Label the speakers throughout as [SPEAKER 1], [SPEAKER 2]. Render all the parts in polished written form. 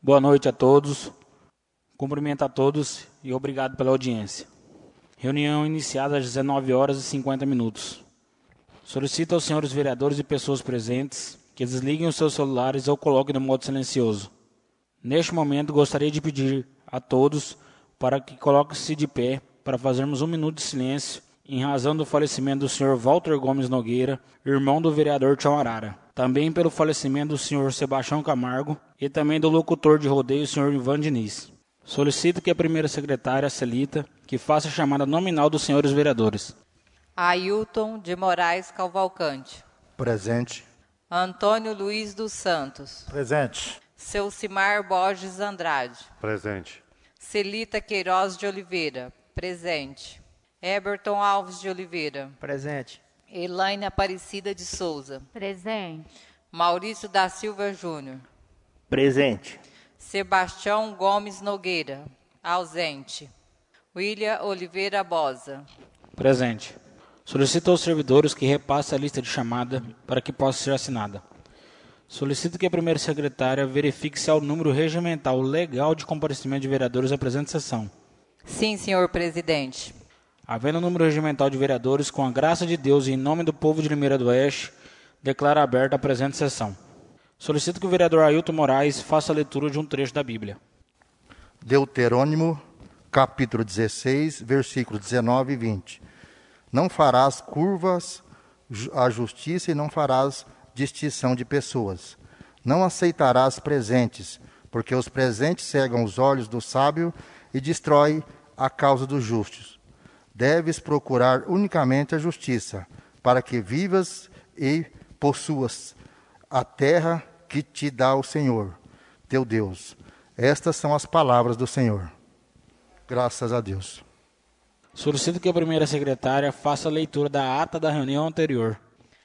[SPEAKER 1] Boa noite a todos. Cumprimento a todos e obrigado pela audiência. Reunião iniciada às 19 horas e 50 minutos. Solicito aos senhores vereadores e pessoas presentes que desliguem os seus celulares ou coloquem no modo silencioso. Neste momento, gostaria de pedir a todos para que coloquem-se de pé para fazermos 1 minuto de silêncio em razão do falecimento do senhor Walter Gomes Nogueira, irmão do vereador Tião Arara. Também pelo falecimento do senhor Sebastião Camargo e também do locutor de rodeio, senhor Ivan Diniz. Solicito que a primeira secretária, Celita, que faça a chamada nominal dos senhores vereadores.
[SPEAKER 2] Ailton de Moraes Cavalcante.
[SPEAKER 3] Presente.
[SPEAKER 2] Antônio Luiz dos Santos.
[SPEAKER 3] Presente.
[SPEAKER 2] Celcimar Borges Andrade.
[SPEAKER 4] Presente.
[SPEAKER 2] Celita Queiroz de Oliveira. Presente. Eberton Alves de Oliveira.
[SPEAKER 5] Presente.
[SPEAKER 2] Elaine Aparecida de Souza.
[SPEAKER 6] Presente.
[SPEAKER 2] Maurício da Silva Júnior.
[SPEAKER 5] Presente.
[SPEAKER 2] Sebastião Gomes Nogueira. Ausente. William Oliveira Bosa.
[SPEAKER 1] Presente. Solicito aos servidores que repassem a lista de chamada para que possa ser assinada. Solicito que a primeira secretária verifique se há o número regimental legal de comparecimento de vereadores à presente sessão.
[SPEAKER 2] Sim, senhor presidente.
[SPEAKER 1] Havendo o número regimental de vereadores, com a graça de Deus e em nome do povo de Limeira do Oeste, declaro aberta a presente sessão. Solicito que o vereador Ailton Moraes faça a leitura de um trecho da Bíblia.
[SPEAKER 3] Deuterônimo, capítulo 16, versículos 19 e 20. Não farás curvas à justiça e não farás distinção de pessoas. Não aceitarás presentes, porque os presentes cegam os olhos do sábio e destrói a causa dos justos. Deves procurar unicamente a justiça, para que vivas e possuas a terra que te dá o Senhor, teu Deus. Estas são as palavras do Senhor. Graças a Deus.
[SPEAKER 1] Solicito que a primeira secretária faça a leitura da ata da reunião anterior.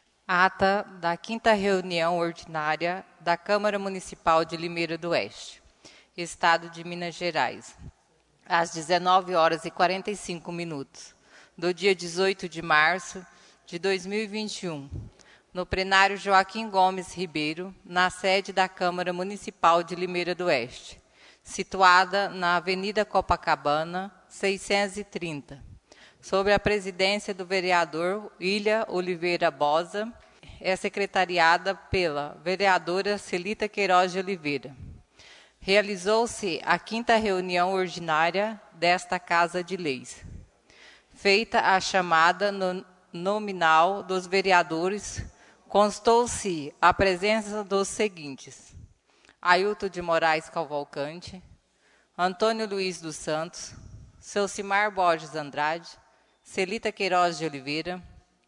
[SPEAKER 2] Ata da 5ª reunião ordinária da Câmara Municipal de Limeira do Oeste, Estado de Minas Gerais, às 19 horas e 45 minutos, do dia 18 de março de 2021, no plenário Joaquim Gomes Ribeiro, na sede da Câmara Municipal de Limeira do Oeste, situada na Avenida Copacabana, 630, sob a presidência do vereador William Oliveira Bosa, é secretariada pela vereadora Celita Queiroz de Oliveira. Realizou-se a 5ª reunião ordinária desta Casa de Leis. Feita a chamada nominal dos vereadores, constou-se a presença dos seguintes: Ailton de Moraes Cavalcante, Antônio Luiz dos Santos, Celcimar Borges Andrade, Celita Queiroz de Oliveira,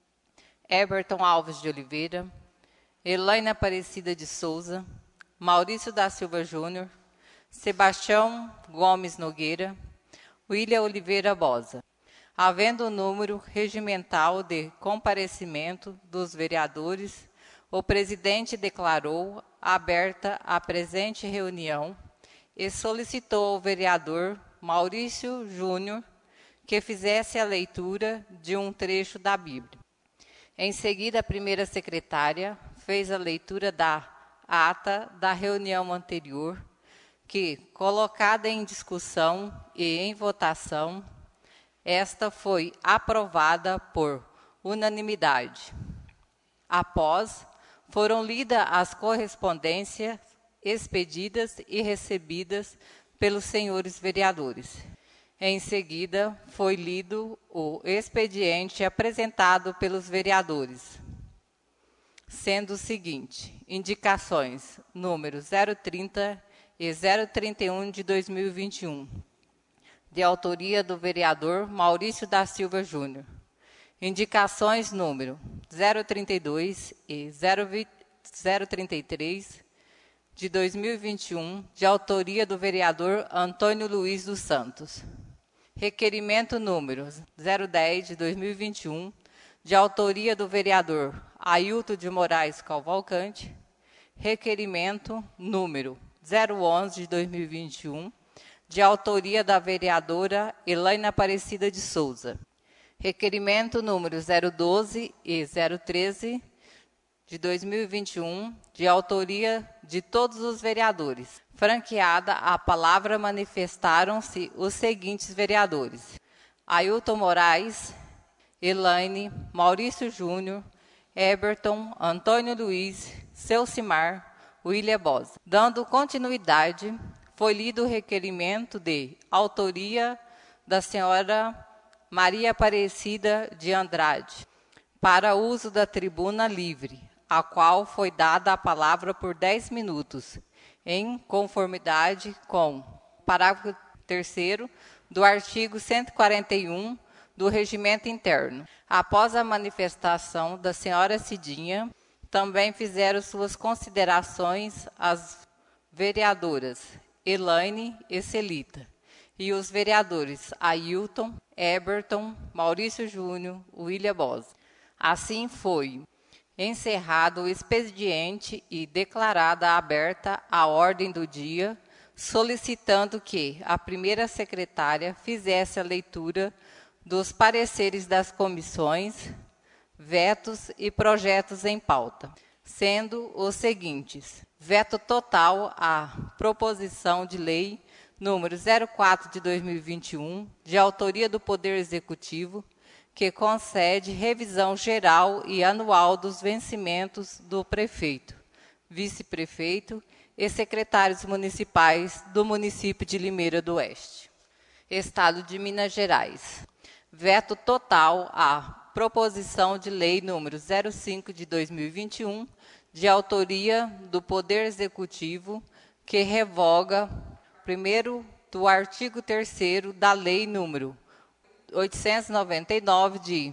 [SPEAKER 2] Eberton Alves de Oliveira, Elaine Aparecida de Souza, Maurício da Silva Júnior, Sebastião Gomes Nogueira, William Oliveira Bosa. Havendo o número regimental de comparecimento dos vereadores, o presidente declarou aberta a presente reunião e solicitou ao vereador Maurício Júnior que fizesse a leitura de um trecho da Bíblia. Em seguida, a primeira secretária fez a leitura da ata da reunião anterior, que, colocada em discussão e em votação, esta foi aprovada por unanimidade. Após, foram lidas as correspondências expedidas e recebidas pelos senhores vereadores. Em seguida, foi lido o expediente apresentado pelos vereadores, sendo o seguinte: indicações número 030 e 031 de 2021, de autoria do vereador Maurício da Silva Júnior. Indicações número 032 e 033 de 2021, de autoria do vereador Antônio Luiz dos Santos. Requerimento número 010 de 2021, de autoria do vereador Ailton de Moraes Cavalcante. Requerimento número 011 de 2021, de autoria da vereadora Elaine Aparecida de Souza. Requerimento número 012 e 013 de 2021, de autoria de todos os vereadores. Franqueada a palavra, manifestaram-se os seguintes vereadores: Ailton Moraes, Elaine, Maurício Júnior, Eberton, Antônio Luiz, Celcimar, William Bosa. Dando continuidade, foi lido o requerimento de autoria da senhora Maria Aparecida de Andrade, para uso da tribuna livre, a qual foi dada a palavra por 10 minutos, em conformidade com o parágrafo 3º do artigo 141 do Regimento Interno. Após a manifestação da senhora Cidinha, também fizeram suas considerações as vereadoras Elaine e Celita, e os vereadores Ailton, Eberton, Maurício Júnior, William Bosa. Assim foi encerrado o expediente e declarada aberta a ordem do dia, solicitando que a primeira secretária fizesse a leitura dos pareceres das comissões, vetos e projetos em pauta, sendo os seguintes: veto total à proposição de lei número 04 de 2021, de autoria do Poder Executivo, que concede revisão geral e anual dos vencimentos do prefeito, vice-prefeito e secretários municipais do município de Limeira do Oeste. Estado de Minas Gerais. Veto total à proposição de lei número 05 de 2021, de autoria do Poder Executivo, que revoga, primeiro, do artigo 3º da lei número 899, de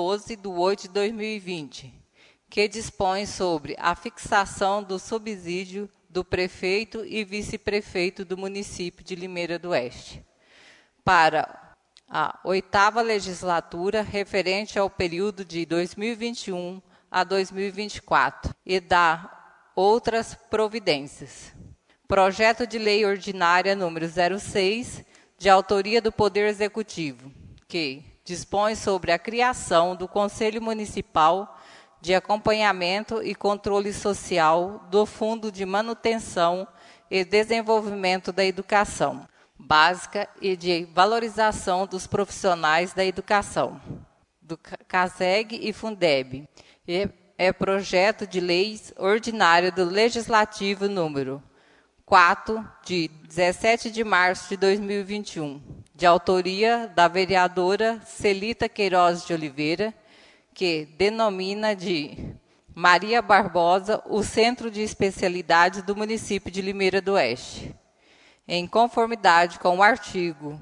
[SPEAKER 2] 12/8/2020, que dispõe sobre a fixação do subsídio do prefeito e vice-prefeito do município de Limeira do Oeste, para a 8ª legislatura, referente ao período de 2021 a 2024, e dá outras providências. Projeto de Lei Ordinária número 06, de autoria do Poder Executivo, que dispõe sobre a criação do Conselho Municipal de Acompanhamento e Controle Social do Fundo de Manutenção e Desenvolvimento da Educação Básica e de Valorização dos Profissionais da Educação, do CASEG e Fundeb. E é projeto de lei ordinário do Legislativo número 4, de 17 de março de 2021, de autoria da vereadora Celita Queiroz de Oliveira, que denomina de Maria Barbosa o Centro de Especialidades do município de Limeira do Oeste. Em conformidade com o artigo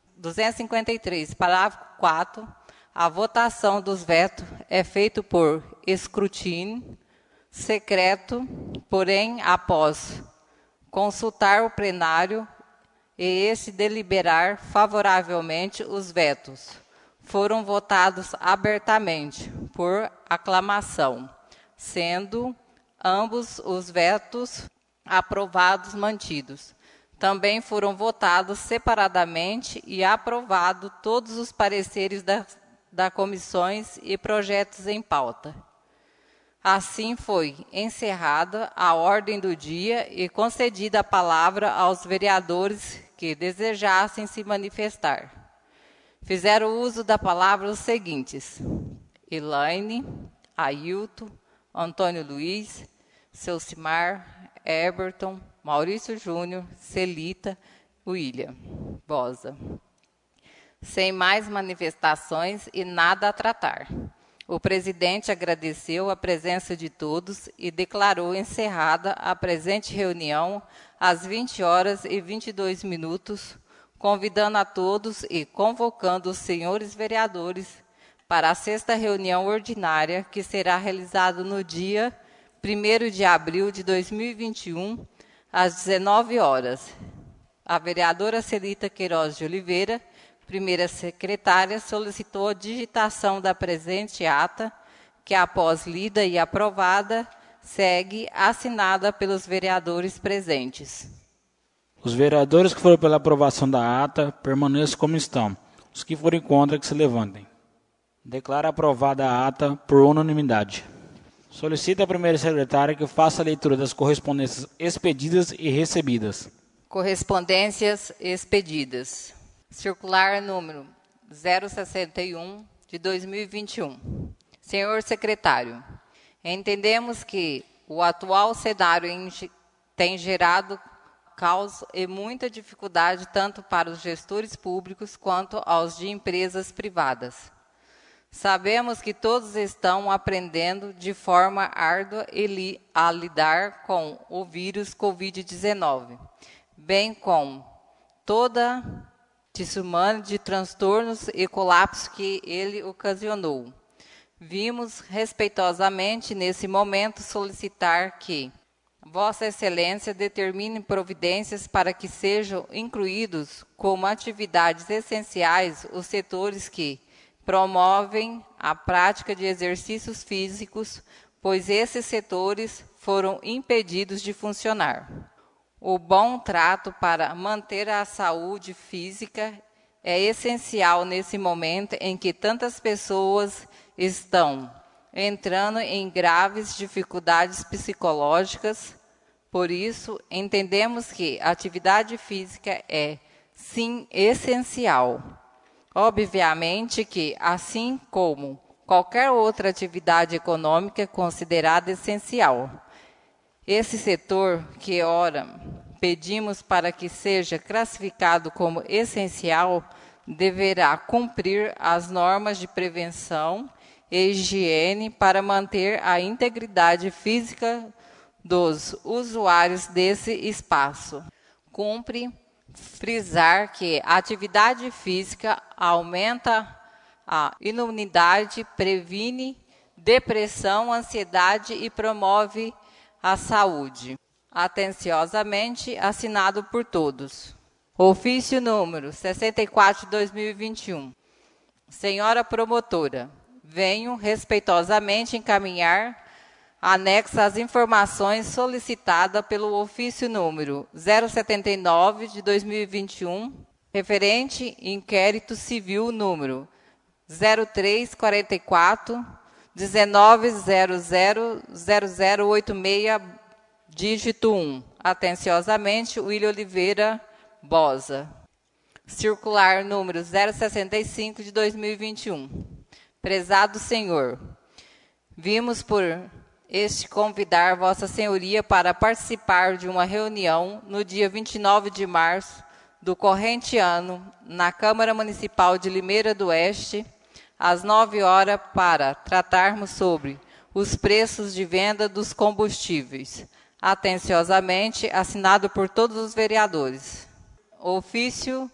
[SPEAKER 2] 253, parágrafo 4, a votação dos vetos é feita por escrutínio secreto, porém, após consultar o plenário e este deliberar favoravelmente, os vetos foram votados abertamente, por aclamação, sendo ambos os vetos aprovados mantidos. Também foram votados separadamente e aprovados todos os pareceres das comissões e projetos em pauta. Assim foi encerrada a ordem do dia e concedida a palavra aos vereadores que desejassem se manifestar. Fizeram uso da palavra os seguintes: Elaine, Ailton, Antônio Luiz, Celcimar, Eberton, Maurício Júnior, Celita, William Bosa. Sem mais manifestações e nada a tratar, o presidente agradeceu a presença de todos e declarou encerrada a presente reunião às 20h22, convidando a todos e convocando os senhores vereadores para a 6ª reunião ordinária, que será realizada no dia 1º de abril de 2021, às 19 horas. A vereadora Celita Queiroz de Oliveira, primeira secretária, solicitou a digitação da presente ata, que, após lida e aprovada, segue assinada pelos vereadores presentes.
[SPEAKER 1] Os vereadores que foram pela aprovação da ata permaneçam como estão. Os que forem contra, que se levantem. Declaro aprovada a ata por unanimidade. Solicita a primeira secretária que faça a leitura das correspondências expedidas e recebidas.
[SPEAKER 2] Correspondências expedidas. Circular número 061 de 2021. Senhor secretário, entendemos que o atual cenário tem gerado caos e muita dificuldade tanto para os gestores públicos quanto aos de empresas privadas. Sabemos que todos estão aprendendo de forma árdua a lidar com o vírus Covid-19, bem como toda tsunami de transtornos e colapso que ele ocasionou. Vimos respeitosamente nesse momento solicitar que Vossa Excelência determine providências para que sejam incluídos como atividades essenciais os setores que promovem a prática de exercícios físicos, pois esses setores foram impedidos de funcionar. O bom trato para manter a saúde física é essencial nesse momento em que tantas pessoas estão entrando em graves dificuldades psicológicas. Por isso, entendemos que a atividade física é, sim, essencial. Obviamente que, assim como qualquer outra atividade econômica considerada essencial, esse setor que, ora, pedimos para que seja classificado como essencial, deverá cumprir as normas de prevenção e higiene para manter a integridade física dos usuários desse espaço. Cumpre frisar que a atividade física aumenta a imunidade, previne depressão, ansiedade e promove a saúde. Atenciosamente, assinado por todos. Ofício número 64 de 2021. Senhora promotora, venho respeitosamente encaminhar anexa às informações solicitadas pelo ofício número 079 de 2021, referente inquérito civil número 0344 19000086, dígito 1. Atenciosamente, William Oliveira Bosa. Circular número 065 de 2021. Prezado senhor, vimos por convidar Vossa Senhoria para participar de uma reunião no dia 29 de março do corrente ano, na Câmara Municipal de Limeira do Oeste, às 9 horas, para tratarmos sobre os preços de venda dos combustíveis. Atenciosamente, assinado por todos os vereadores. Ofício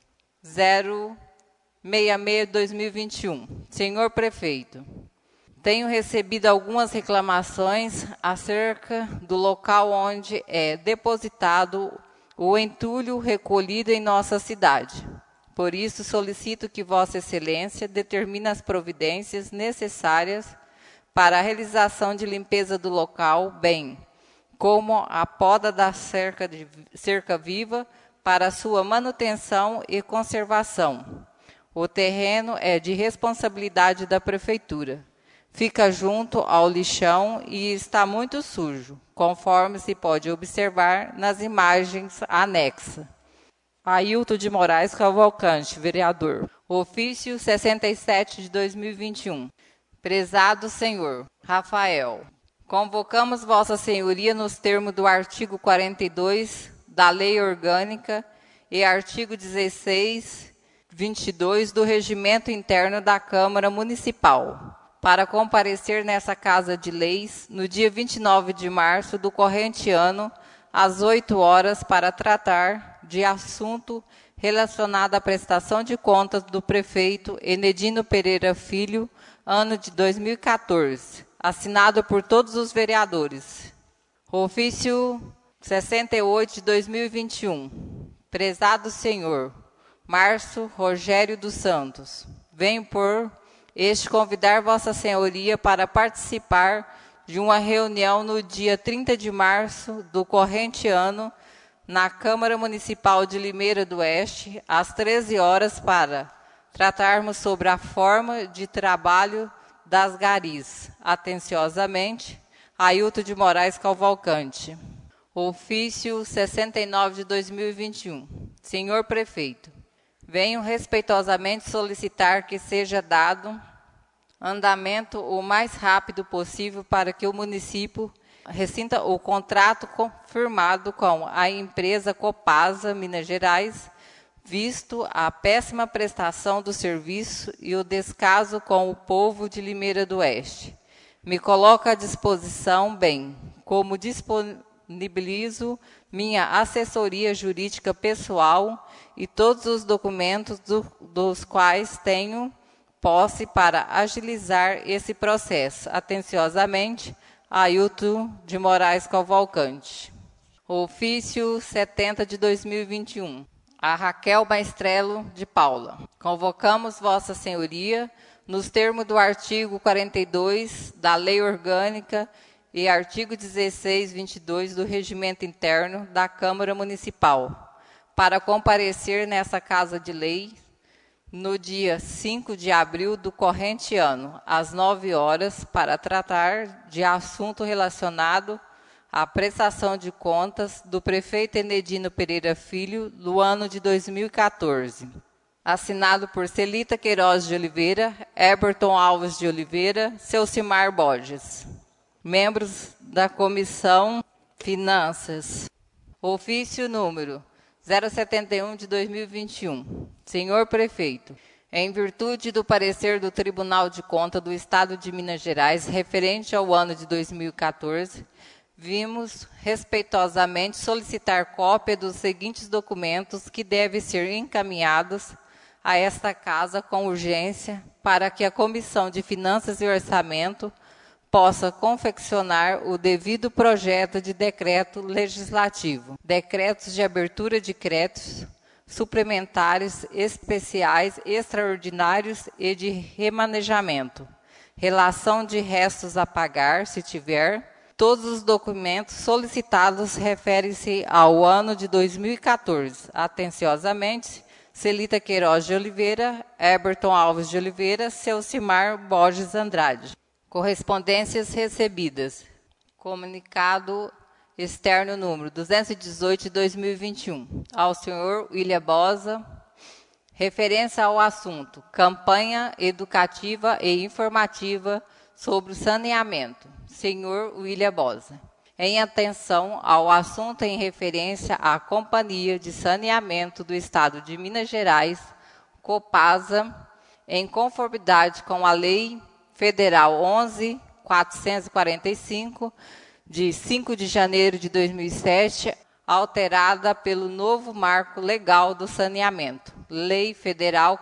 [SPEAKER 2] 066/2021. Senhor Prefeito, tenho recebido algumas reclamações acerca do local onde é depositado o entulho recolhido em nossa cidade. Por isso, solicito que Vossa Excelência determine as providências necessárias para a realização de limpeza do local, bem como a poda da cerca viva para sua manutenção e conservação. O terreno é de responsabilidade da Prefeitura. Fica junto ao lixão e está muito sujo, conforme se pode observar nas imagens anexas. Ailton de Moraes Cavalcante, vereador. Ofício 67 de 2021. Prezado senhor Rafael, convocamos Vossa Senhoria nos termos do artigo 42 da Lei Orgânica e artigo 16, 22 do Regimento Interno da Câmara Municipal, para comparecer nessa Casa de Leis no dia 29 de março do corrente ano, às 8 horas, para tratar de assunto relacionado à prestação de contas do prefeito Enedino Pereira Filho, ano de 2014, assinado por todos os vereadores. Ofício 68 de 2021. Prezado senhor Márcio Rogério dos Santos, venho por convidar Vossa Senhoria para participar de uma reunião no dia 30 de março do corrente ano, na Câmara Municipal de Limeira do Oeste, às 13 horas, para tratarmos sobre a forma de trabalho das Garis. Atenciosamente, Ailton de Moraes Cavalcante. Ofício 69 de 2021. Senhor Prefeito, venho respeitosamente solicitar que seja dado andamento o mais rápido possível para que o município rescinda o contrato firmado com a empresa Copasa Minas Gerais, visto a péssima prestação do serviço e o descaso com o povo de Limeira do Oeste. Me coloco à disposição, bem como disponibilizo minha assessoria jurídica pessoal e todos os documentos dos quais tenho posse para agilizar esse processo. Atenciosamente, Ailton de Moraes Cavalcante. Ofício 70 de 2021. A Raquel Maestrello de Paula. Convocamos Vossa Senhoria, nos termos do artigo 42 da Lei Orgânica e artigo 1622 do Regimento Interno da Câmara Municipal, para comparecer nessa Casa de Lei no dia 5 de abril do corrente ano, às 9 horas, para tratar de assunto relacionado à prestação de contas do prefeito Enedino Pereira Filho do ano de 2014. Assinado por Celita Queiroz de Oliveira, Eberton Alves de Oliveira, Celcimar Borges. Membros da Comissão Finanças. Ofício número 071 de 2021. Senhor Prefeito, em virtude do parecer do Tribunal de Contas do Estado de Minas Gerais referente ao ano de 2014, vimos respeitosamente solicitar cópia dos seguintes documentos que devem ser encaminhados a esta Casa com urgência para que a Comissão de Finanças e Orçamento possa confeccionar o devido projeto de decreto legislativo, decretos de abertura de créditos suplementares, especiais, extraordinários e de remanejamento, relação de restos a pagar, se tiver. Todos os documentos solicitados referem-se ao ano de 2014. Atenciosamente, Celita Queiroz de Oliveira, Eberton Alves de Oliveira, Celcimar Borges Andrade. Correspondências recebidas. Comunicado externo número 218 de 2021. Ao senhor William Bosa, referência ao assunto: campanha educativa e informativa sobre o saneamento. Senhor William Bosa. Em atenção ao assunto em referência à Companhia de Saneamento do Estado de Minas Gerais, Copasa, em conformidade com a Lei Federal 11.445, de 5 de janeiro de 2007, alterada pelo novo Marco Legal do Saneamento, Lei Federal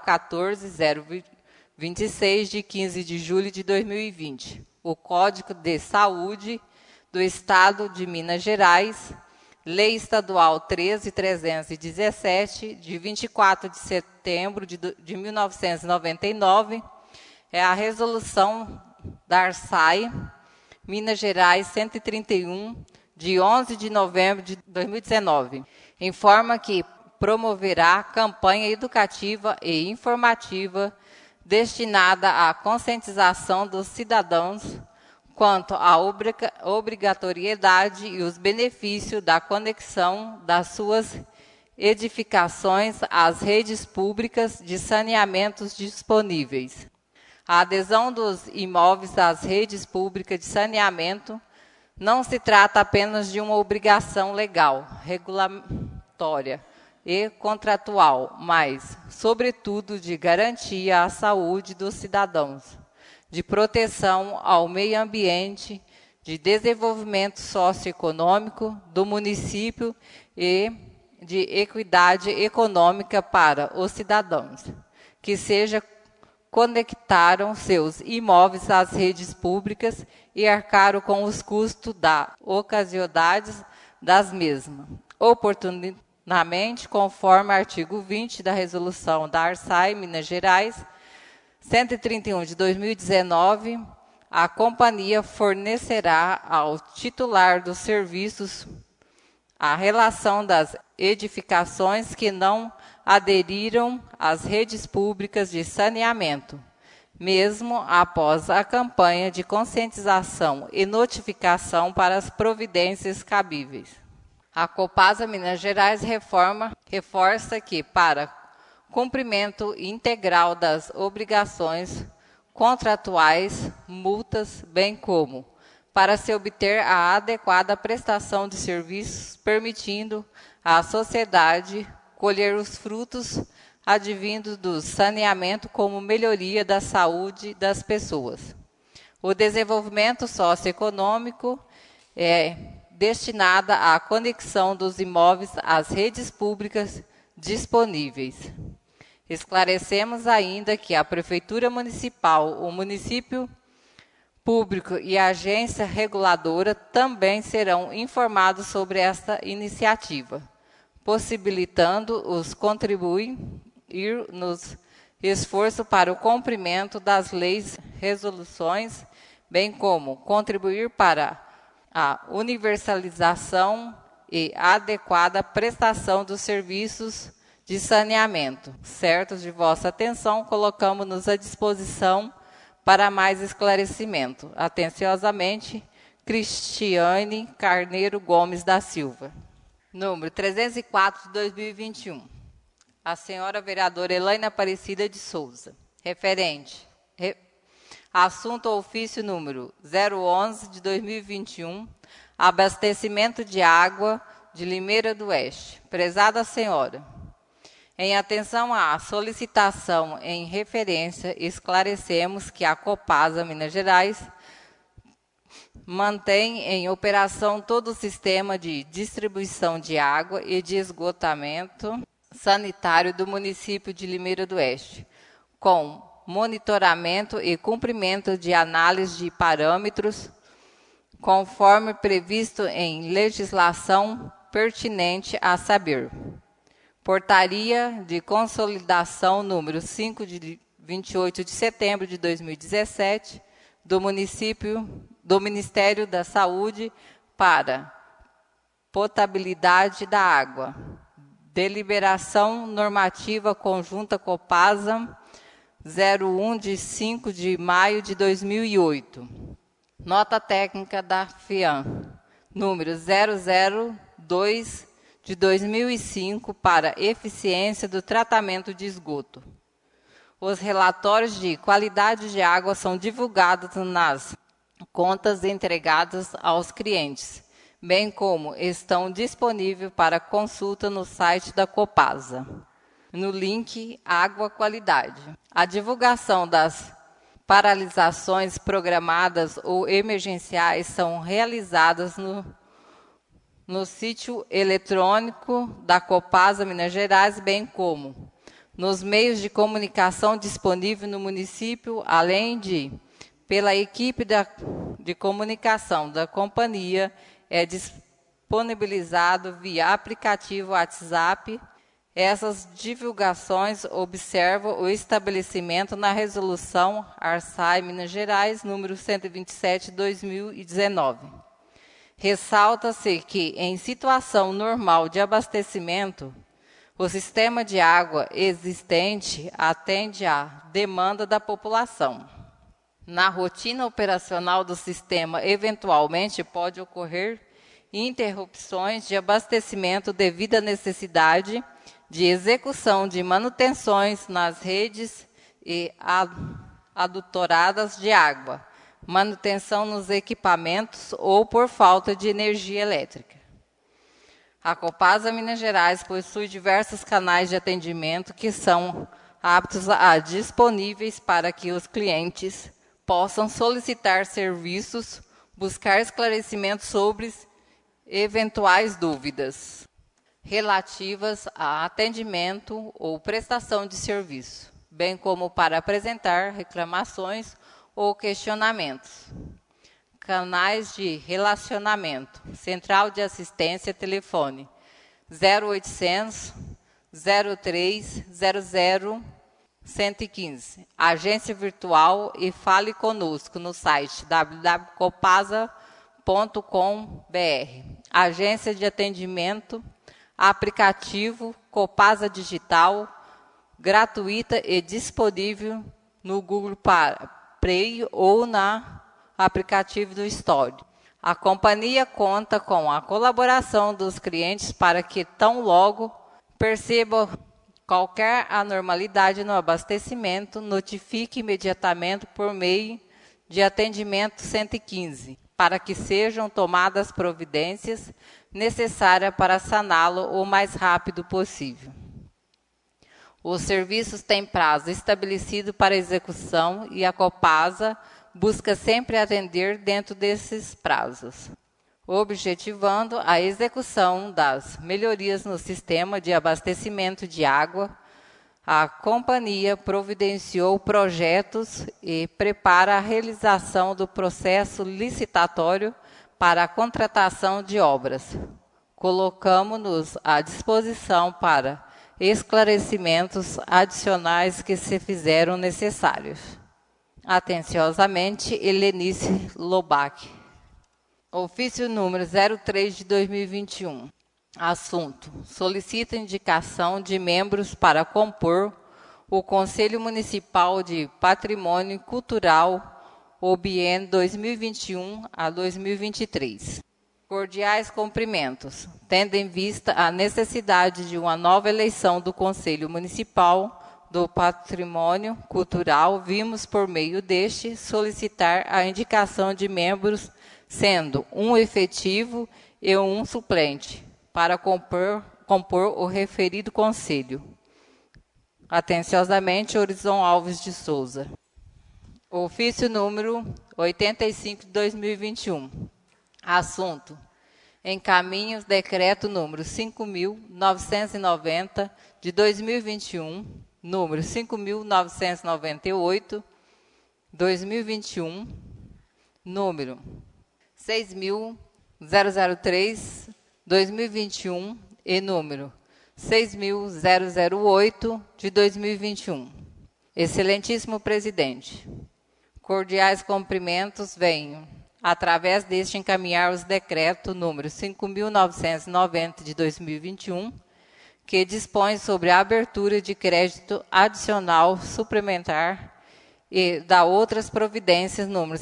[SPEAKER 2] 14.026, de 15 de julho de 2020, o Código de Saúde do Estado de Minas Gerais, Lei Estadual 13.317, de 24 de setembro de 1999, é a Resolução da ARSAI, Minas Gerais 131, de 11 de novembro de 2019. Informa que promoverá campanha educativa e informativa destinada à conscientização dos cidadãos quanto à obrigatoriedade e os benefícios da conexão das suas edificações às redes públicas de saneamentos disponíveis. A adesão dos imóveis às redes públicas de saneamento não se trata apenas de uma obrigação legal, regulatória e contratual, mas, sobretudo, de garantia à saúde dos cidadãos, de proteção ao meio ambiente, de desenvolvimento socioeconômico do município e de equidade econômica para os cidadãos, que conectaram seus imóveis às redes públicas e arcaram com os custos da ocasionalidade das mesmas, oportunamente, conforme artigo 20 da Resolução da ARSAI, Minas Gerais, 131 de 2019, a companhia fornecerá ao titular dos serviços a relação das edificações que não aderiram às redes públicas de saneamento, mesmo após a campanha de conscientização e notificação para as providências cabíveis. A Copasa Minas Gerais reforça que, para cumprimento integral das obrigações contratuais, multas, bem como para se obter a adequada prestação de serviços, permitindo à sociedade colher os frutos advindos do saneamento como melhoria da saúde das pessoas. O desenvolvimento socioeconômico é destinado à conexão dos imóveis às redes públicas disponíveis. Esclarecemos ainda que a Prefeitura Municipal, o município público e a agência reguladora também serão informados sobre esta iniciativa, possibilitando os contribuir nos esforço para o cumprimento das leis, resoluções, bem como contribuir para a universalização e adequada prestação dos serviços de saneamento. Certos de vossa atenção, colocamos-nos à disposição para mais esclarecimento. Atenciosamente, Cristiane Carneiro Gomes da Silva. Número 304 de 2021. A senhora vereadora Elaine Aparecida de Souza. Referente. Assunto ao ofício número 011 de 2021. Abastecimento de água de Limeira do Oeste. Prezada senhora, em atenção à solicitação em referência, esclarecemos que a Copasa Minas Gerais mantém em operação todo o sistema de distribuição de água e de esgotamento sanitário do município de Limeira do Oeste, com monitoramento e cumprimento de análise de parâmetros, conforme previsto em legislação pertinente, a saber: Portaria de Consolidação número 5 de 28 de setembro de 2017 do Ministério da Saúde para potabilidade da água. Deliberação normativa conjunta Copasa 01 de 5 de maio de 2008. Nota técnica da FIAM número 002 de 2005 para eficiência do tratamento de esgoto. Os relatórios de qualidade de água são divulgados nas contas entregadas aos clientes, bem como estão disponíveis para consulta no site da Copasa, no link Água Qualidade. A divulgação das paralisações programadas ou emergenciais são realizadas no sítio eletrônico da Copasa Minas Gerais, bem como nos meios de comunicação disponíveis no município, além de pela equipe de comunicação da companhia, é disponibilizado via aplicativo WhatsApp. Essas divulgações observam o estabelecimento na Resolução ARSAI Minas Gerais, número 127, 2019. Ressalta-se que, em situação normal de abastecimento, o sistema de água existente atende à demanda da população. Na rotina operacional do sistema, eventualmente pode ocorrer interrupções de abastecimento devido à necessidade de execução de manutenções nas redes e adutoradas de água, manutenção nos equipamentos ou por falta de energia elétrica. A Copasa Minas Gerais possui diversos canais de atendimento que são aptos a disponíveis para que os clientes possam solicitar serviços, buscar esclarecimentos sobre eventuais dúvidas relativas a atendimento ou prestação de serviço, bem como para apresentar reclamações ou questionamentos. Canais de relacionamento. Central de Assistência Telefone 0800 0300 115. Agência virtual e fale conosco no site www.copasa.com.br. Agência de atendimento, aplicativo Copasa Digital, gratuita e disponível no Google Play ou no aplicativo do Store. A companhia conta com a colaboração dos clientes para que, tão logo perceba qualquer anormalidade no abastecimento, notifique imediatamente por meio de atendimento 115, para que sejam tomadas providências necessárias para saná-lo o mais rápido possível. Os serviços têm prazo estabelecido para execução e a Copasa busca sempre atender dentro desses prazos, objetivando a execução das melhorias no sistema de abastecimento de água. A companhia providenciou projetos e prepara a realização do processo licitatório para a contratação de obras. Colocamos-nos à disposição para esclarecimentos adicionais que se fizeram necessários. Atenciosamente, Helenice Lobac. Ofício número 03 de 2021. Assunto: solicita indicação de membros para compor o Conselho Municipal de Patrimônio Cultural, o biênio 2021 a 2023. Cordiais cumprimentos. Tendo em vista a necessidade de uma nova eleição do Conselho Municipal do Patrimônio Cultural, vimos por meio deste solicitar a indicação de membros, sendo um efetivo e um suplente, para compor o referido conselho. Atenciosamente, Horizon Alves de Souza. Ofício número 85 de 2021. Assunto: encaminho decreto número 5.990 de 2021, número 5.998, 2021, número 6.003, 2021 e número 6.008 de 2021. Excelentíssimo presidente, cordiais cumprimentos, venho, através deste, encaminhar os decretos número 5.990 de 2021, que dispõe sobre a abertura de crédito adicional suplementar e da outras providências, número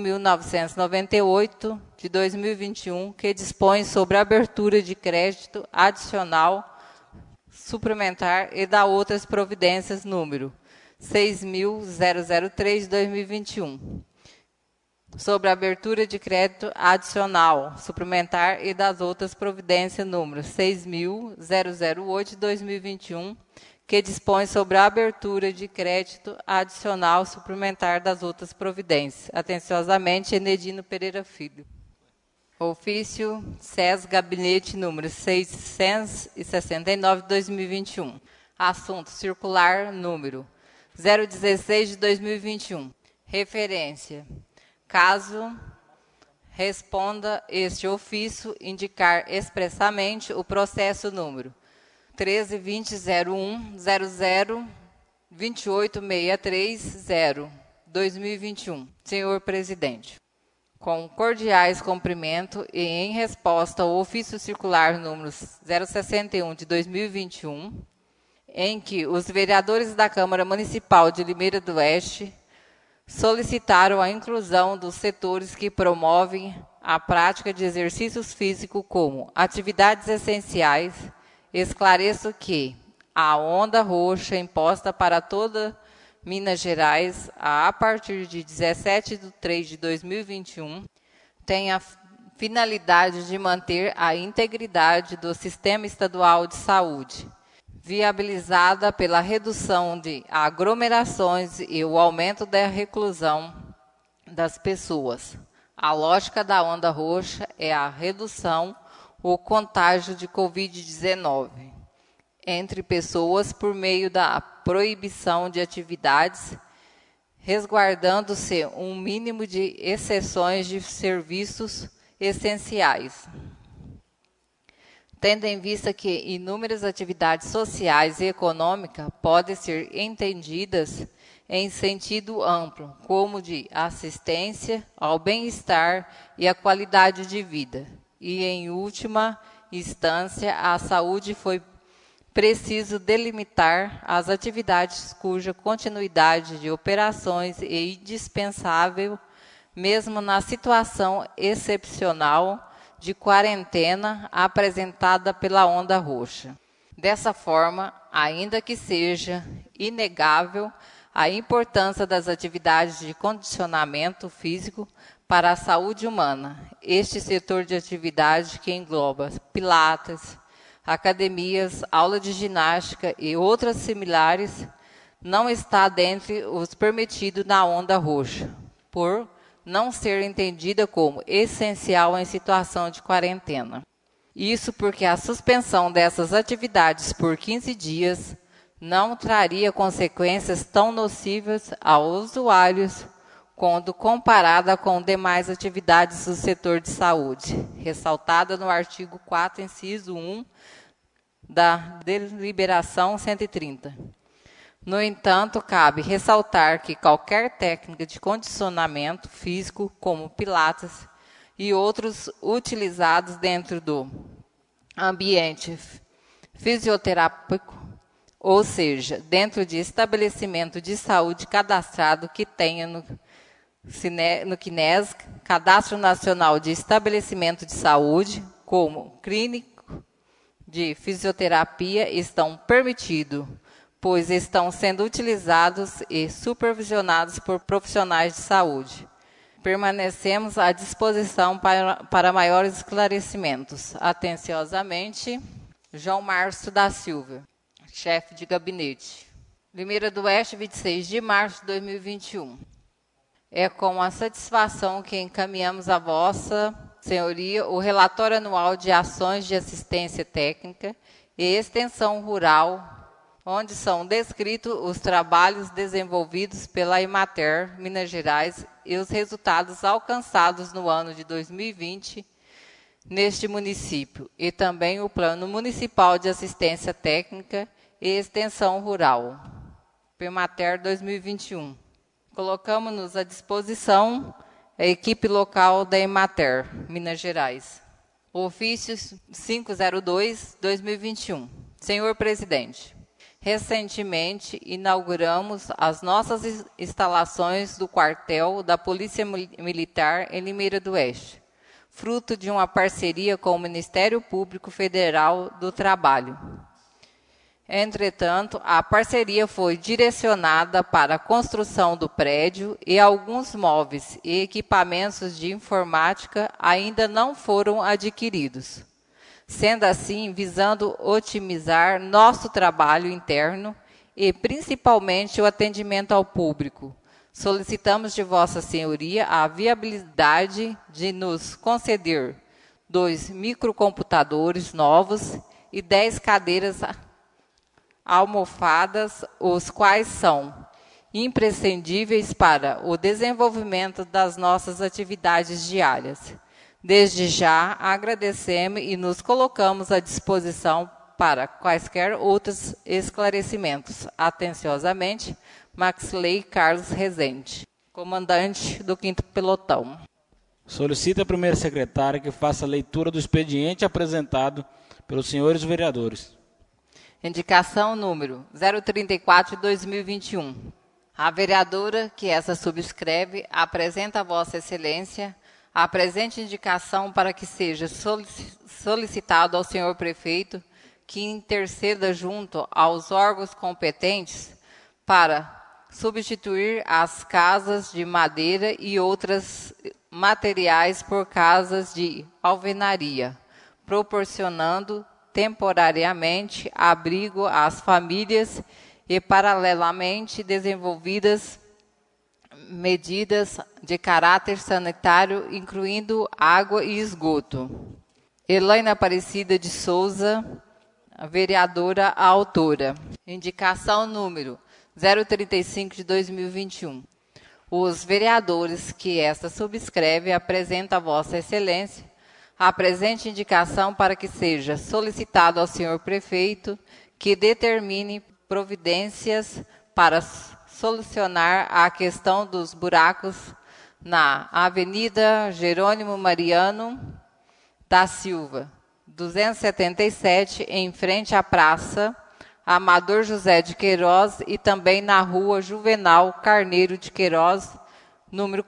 [SPEAKER 2] 5.998 de 2021, que dispõe sobre a abertura de crédito adicional suplementar e da outras providências, número 6.003 de 2021. Sobre a abertura de crédito adicional suplementar e das outras providências, número 6.008 de 2021, que dispõe sobre a abertura de crédito adicional suplementar das outras providências. Atenciosamente, Enedino Pereira Filho. Ofício SES Gabinete número 669 de 2021. Assunto: circular número 016 de 2021. Referência: caso responda este ofício, indicar expressamente o processo número 13.20.01.00.2863.0, 2021. Senhor presidente, com cordiais cumprimentos e em resposta ao ofício circular número 061 de 2021, em que os vereadores da Câmara Municipal de Limeira do Oeste solicitaram a inclusão dos setores que promovem a prática de exercícios físicos como atividades essenciais, esclareço que a onda roxa imposta para toda Minas Gerais a partir de 17/3/2021 tem a finalidade de manter a integridade do Sistema Estadual de Saúde, viabilizada pela redução de aglomerações e o aumento da reclusão das pessoas. A lógica da onda roxa é a redução ou contágio de Covid-19 entre pessoas por meio da proibição de atividades, resguardando-se um mínimo de exceções de serviços essenciais. Tendo em vista que inúmeras atividades sociais e econômicas podem ser entendidas em sentido amplo, como de assistência ao bem-estar e à qualidade de vida, e, em última instância, a saúde foi preciso delimitar as atividades cuja continuidade de operações é indispensável, mesmo na situação excepcional de quarentena apresentada pela onda roxa. Dessa forma, ainda que seja inegável a importância das atividades de condicionamento físico para a saúde humana, este setor de atividade que engloba pilates, academias, aula de ginástica e outras similares, não está dentre os permitidos na onda roxa, por não ser entendida como essencial em situação de quarentena. Isso porque a suspensão dessas atividades por 15 dias não traria consequências tão nocivas aos usuários quando comparada com demais atividades do setor de saúde, ressaltada no artigo 4, inciso 1 da Deliberação 130. No entanto, cabe ressaltar que qualquer técnica de condicionamento físico, como pilates e outros utilizados dentro do ambiente fisioterápico, ou seja, dentro de estabelecimento de saúde cadastrado que tenha no CNES, Cadastro Nacional de Estabelecimento de Saúde, como clínico de fisioterapia, estão permitidos, pois estão sendo utilizados e supervisionados por profissionais de saúde. Permanecemos à disposição para maiores esclarecimentos. Atenciosamente, João Márcio da Silva, chefe de gabinete. Limeira do Oeste, 26 de março de 2021. É com a satisfação que encaminhamos a Vossa Senhoria o relatório anual de ações de assistência técnica e extensão rural, onde são descritos os trabalhos desenvolvidos pela Emater Minas Gerais e os resultados alcançados no ano de 2020 neste município, e também o Plano Municipal de Assistência Técnica e Extensão Rural, Emater 2021. Colocamos-nos à disposição a equipe local da Emater Minas Gerais. Ofício 502/2021. Senhor Presidente, recentemente, inauguramos as nossas instalações do quartel da Polícia Militar em Limeira do Oeste, fruto de uma parceria com o Ministério Público Federal do Trabalho. Entretanto, a parceria foi direcionada para a construção do prédio e alguns móveis e equipamentos de informática ainda não foram adquiridos. Sendo assim, visando otimizar nosso trabalho interno e principalmente o atendimento ao público, solicitamos de Vossa Senhoria a viabilidade de nos conceder 2 microcomputadores novos e 10 cadeiras almofadas, os quais são imprescindíveis para o desenvolvimento das nossas atividades diárias. Desde já, agradecemos e nos colocamos à disposição para quaisquer outros esclarecimentos. Atenciosamente, Maxley Carlos Rezende, comandante do 5º Pelotão.
[SPEAKER 1] Solicita a primeira secretária que faça a leitura do expediente apresentado pelos senhores vereadores.
[SPEAKER 2] Indicação número 034/2021. A vereadora que essa subscreve apresenta a Vossa Excelência a presente indicação para que seja solicitado ao senhor prefeito que interceda junto aos órgãos competentes para substituir as casas de madeira e outros materiais por casas de alvenaria, proporcionando temporariamente abrigo às famílias e, paralelamente, desenvolvidas medidas de caráter sanitário, incluindo água e esgoto. Elaine Aparecida de Souza, a vereadora, a autora. Indicação número 035/2021. Os vereadores que esta subscreve apresentam a Vossa Excelência a presente indicação para que seja solicitado ao senhor prefeito que determine providências para solucionar a questão dos buracos na Avenida Jerônimo Mariano da Silva, 277, em frente à Praça Amador José de Queiroz e também na rua Juvenal Carneiro de Queiroz, número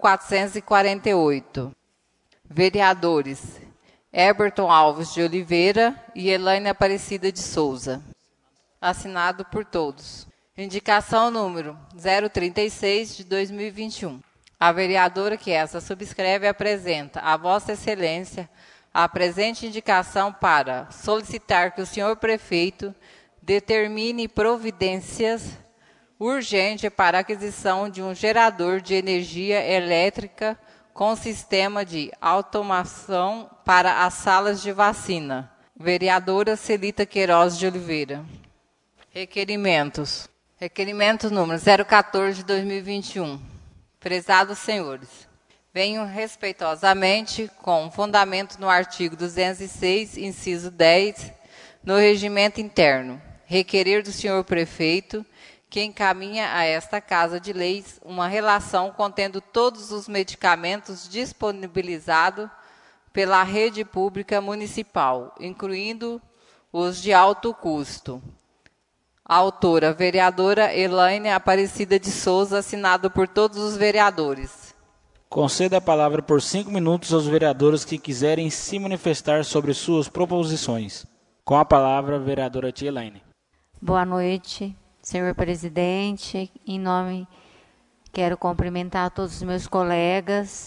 [SPEAKER 2] 448. Vereadores Herberton Alves de Oliveira e Elaine Aparecida de Souza. Assinado por todos. Indicação número 036 de 2021. A vereadora que essa subscreve apresenta a Vossa Excelência a presente indicação para solicitar que o senhor prefeito determine providências urgentes para a aquisição de um gerador de energia elétrica com sistema de automação para as salas de vacina. Vereadora Celita Queiroz de Oliveira. Requerimentos. Requerimento número 014 de 2021. Prezados senhores, venho respeitosamente, com fundamento no artigo 206, inciso 10, no regimento interno, requerer do senhor prefeito que encaminha a esta Casa de Leis uma relação contendo todos os medicamentos disponibilizados pela rede pública municipal, incluindo os de alto custo. Autora, vereadora Elaine Aparecida de Souza, assinado por todos os vereadores.
[SPEAKER 1] Conceda a palavra por 5 minutos aos vereadores que quiserem se manifestar sobre suas proposições. Com a palavra, a vereadora tia Elaine.
[SPEAKER 4] Boa noite, senhor presidente. Em nome, quero cumprimentar todos os meus colegas,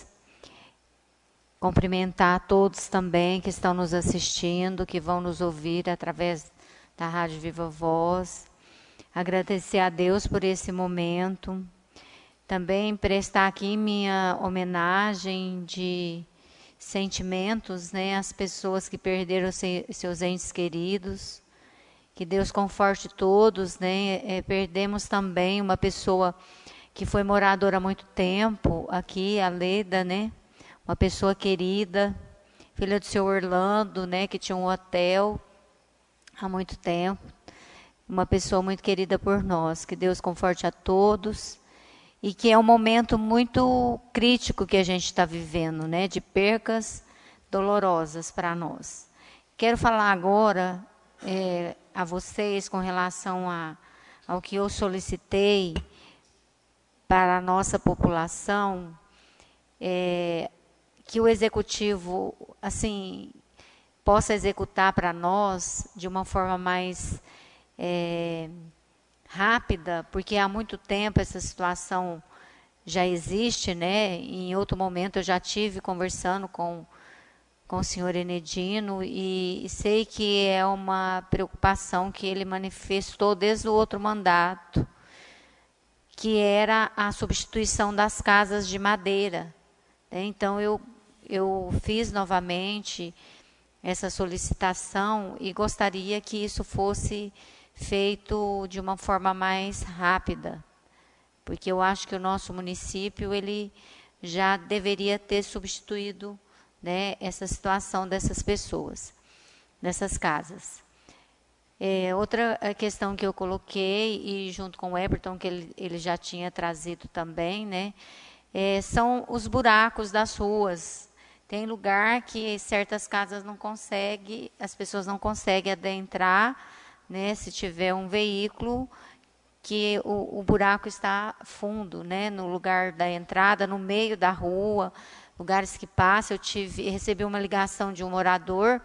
[SPEAKER 4] cumprimentar todos também que estão nos assistindo, que vão nos ouvir através da Rádio Viva Voz. Agradecer a Deus por esse momento. Também prestar aqui minha homenagem de sentimentos, né, às pessoas que perderam seus entes queridos. Que Deus conforte todos, né? Perdemos também uma pessoa que foi moradora há muito tempo aqui, a Leda, né? Uma pessoa querida, filha do seu Orlando, né? Que tinha um hotel há muito tempo. Uma pessoa muito querida por nós. Que Deus conforte a todos. E que é um momento muito crítico que a gente está vivendo, né? De percas dolorosas para nós. Quero falar agora a vocês com relação ao que eu solicitei para a nossa população, que o executivo assim possa executar para nós de uma forma mais rápida, porque há muito tempo essa situação já existe, né? Em outro momento eu já tive conversando com o senhor Enedino e sei que é uma preocupação que ele manifestou desde o outro mandato, que era a substituição das casas de madeira. Então, eu fiz novamente essa solicitação e gostaria que isso fosse feito de uma forma mais rápida, porque eu acho que o nosso município ele já deveria ter substituído, né, essa situação dessas pessoas, dessas casas. Outra questão que eu coloquei, e junto com o Herberton, que ele já tinha trazido também, né, são os buracos das ruas. Tem lugar que certas casas não conseguem, as pessoas não conseguem adentrar, né, se tiver um veículo, que o buraco está fundo, né, no lugar da entrada, no meio da rua, lugares que passam. Recebi uma ligação de um morador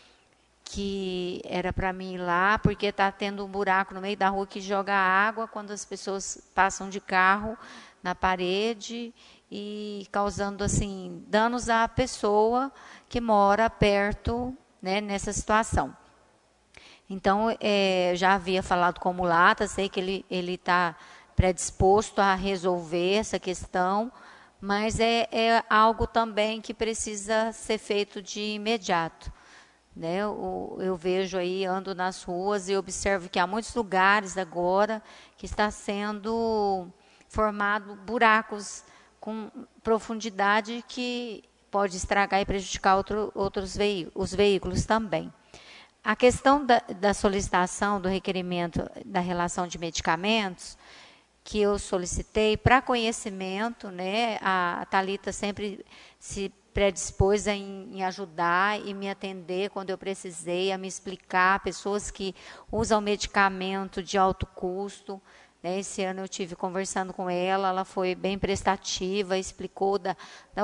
[SPEAKER 4] que era para mim ir lá, porque está tendo um buraco no meio da rua que joga água quando as pessoas passam de carro na parede e causando assim danos à pessoa que mora perto, né, nessa situação. Então, já havia falado com o Mulata, sei que ele está predisposto a resolver essa questão, mas é algo também que precisa ser feito de imediato, né? Eu vejo aí, ando nas ruas e observo que há muitos lugares agora que está sendo formado buracos com profundidade que pode estragar e prejudicar os veículos também. A questão da solicitação do requerimento da relação de medicamentos, que eu solicitei para conhecimento, né? A Thalita sempre se predispôs em ajudar e me atender quando eu precisei, a me explicar, pessoas que usam medicamento de alto custo. Esse ano eu tive conversando com ela foi bem prestativa, explicou da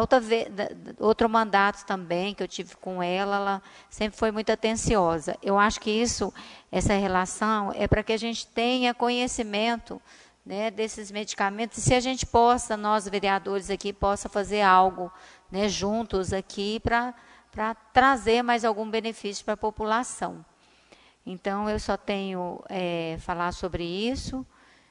[SPEAKER 4] outro mandato também que eu tive com ela sempre foi muito atenciosa. Eu acho que essa relação é para que a gente tenha conhecimento, né, desses medicamentos, e se a gente possa, nós vereadores aqui, possa fazer algo, né, juntos aqui para trazer mais algum benefício para a população. Então, eu só tenho falar sobre isso.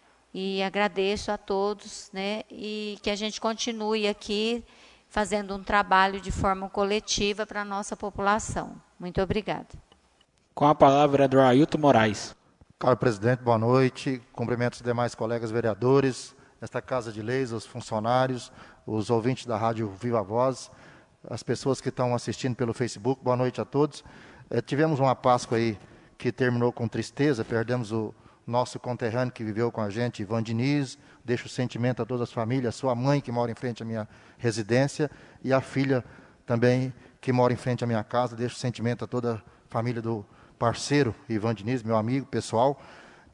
[SPEAKER 4] E agradeço a todos, né, e que a gente continue aqui fazendo um trabalho de forma coletiva para a nossa população. Muito obrigada.
[SPEAKER 1] Com a palavra, vereador Ailton Moraes.
[SPEAKER 3] Caro presidente, boa noite. Cumprimento os demais colegas vereadores, esta Casa de Leis, os funcionários, os ouvintes da Rádio Viva Voz, as pessoas que estão assistindo pelo Facebook. Boa noite a todos. Tivemos uma Páscoa aí que terminou com tristeza, perdemos o nosso conterrâneo que viveu com a gente, Ivan Diniz. Deixo o sentimento a todas as famílias, sua mãe que mora em frente à minha residência e a filha também que mora em frente à minha casa. Deixo o sentimento a toda a família do parceiro Ivan Diniz, meu amigo pessoal.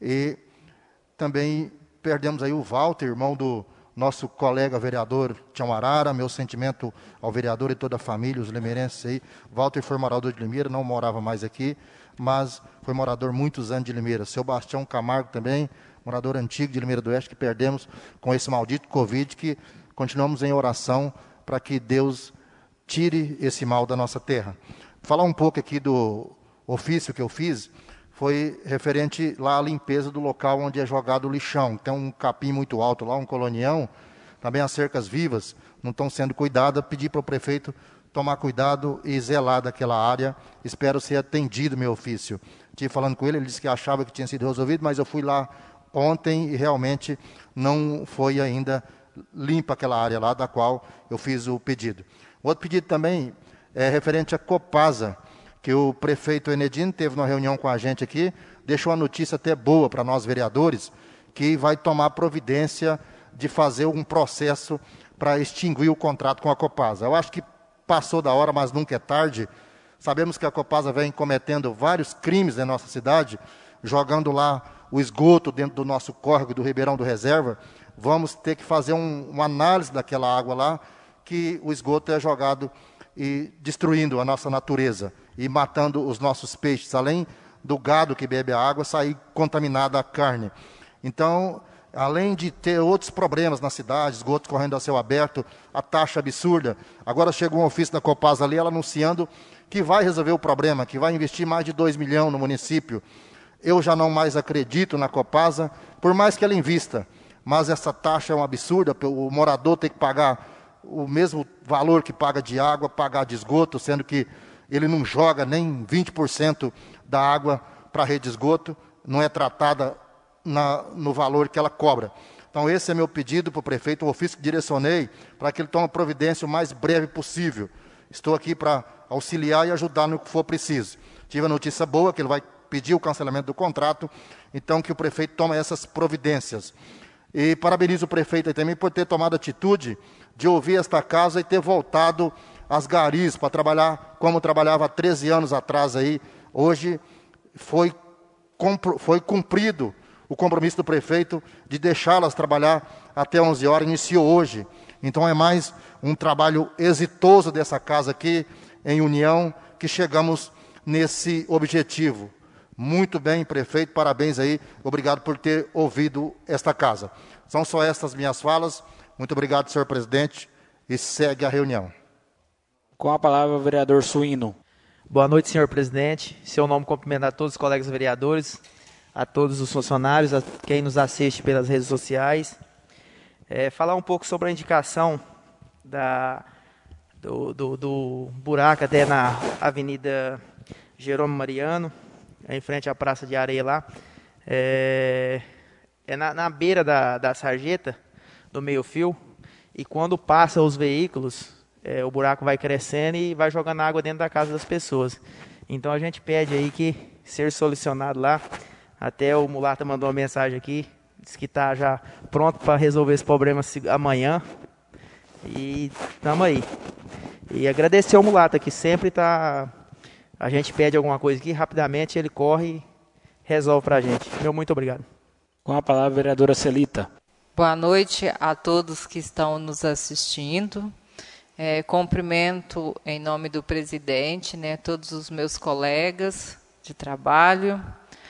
[SPEAKER 3] E também perdemos aí o Walter, irmão do nosso colega vereador Tião Arara. Meu sentimento ao vereador e toda a família, os limeirenses aí. Walter foi morador de Limeira, não morava mais aqui, mas foi morador muitos anos de Limeira. Seu Bastião Camargo também, morador antigo de Limeira do Oeste, que perdemos com esse maldito Covid, que continuamos em oração para que Deus tire esse mal da nossa terra. Falar um pouco aqui do ofício que eu fiz, foi referente lá à limpeza do local onde é jogado o lixão. Tem um capim muito alto lá, um colonião, também as cercas vivas não estão sendo cuidadas. Pedi para o prefeito tomar cuidado e zelar daquela área. Espero ser atendido meu ofício. Estive falando com ele disse que achava que tinha sido resolvido, mas eu fui lá ontem e realmente não foi ainda limpa aquela área lá da qual eu fiz o pedido. Outro pedido também é referente à Copasa, que o prefeito Enedino teve uma reunião com a gente aqui, deixou uma notícia até boa para nós vereadores, que vai tomar providência de fazer um processo para extinguir o contrato com a Copasa. Eu acho que passou da hora, mas nunca é tarde. Sabemos que a Copasa vem cometendo vários crimes na nossa cidade, jogando lá o esgoto dentro do nosso córrego do Ribeirão do Reserva. Vamos ter que fazer uma análise daquela água lá, que o esgoto é jogado e destruindo a nossa natureza e matando os nossos peixes, além do gado que bebe a água, sair contaminada a carne. Então, além de ter outros problemas na cidade, esgoto correndo a céu aberto, a taxa absurda, agora chega um ofício da Copasa ali, ela anunciando que vai resolver o problema, que vai investir mais de 2 milhões no município. Eu já não mais acredito na Copasa, por mais que ela invista, mas essa taxa é uma absurda, o morador tem que pagar o mesmo valor que paga de água, pagar de esgoto, sendo que ele não joga nem 20% da água para a rede de esgoto, não é tratada no valor que ela cobra. Então, esse é meu pedido para o prefeito, o ofício que direcionei, para que ele tome providência o mais breve possível. Estou aqui para auxiliar e ajudar no que for preciso. Tive a notícia boa, que ele vai pedir o cancelamento do contrato, então que o prefeito tome essas providências. E parabenizo o prefeito aí também por ter tomado a atitude de ouvir esta casa e ter voltado às garis para trabalhar como trabalhava há 13 anos atrás aí. Hoje foi cumprido o compromisso do prefeito de deixá-las trabalhar até 11 horas, iniciou hoje. Então é mais um trabalho exitoso dessa casa aqui, em união, que chegamos nesse objetivo. Muito bem, prefeito, parabéns aí, obrigado por ter ouvido esta casa. São só estas minhas falas. Muito obrigado, senhor presidente, e segue a reunião.
[SPEAKER 1] Com a palavra, o vereador Suíno.
[SPEAKER 5] Boa noite, senhor presidente. Em seu nome, cumprimentar a todos os colegas vereadores, a todos os funcionários, a quem nos assiste pelas redes sociais. Falar um pouco sobre a indicação do buraco até na Avenida Jerônimo Mariano, em frente à Praça de Areia lá. Na beira da sarjeta, do meio-fio, e quando passa os veículos, o buraco vai crescendo e vai jogando água dentro da casa das pessoas. Então a gente pede aí que ser solucionado lá. Até o Mulata mandou uma mensagem aqui, disse que está já pronto para resolver esse problema amanhã. E estamos aí. E agradecer ao Mulata, que sempre está... A gente pede alguma coisa aqui, rapidamente ele corre e resolve para a gente. Meu muito obrigado.
[SPEAKER 1] Com a palavra, a vereadora Celita.
[SPEAKER 2] Boa noite a todos que estão nos assistindo. Cumprimento em nome do presidente, né, todos os meus colegas de trabalho.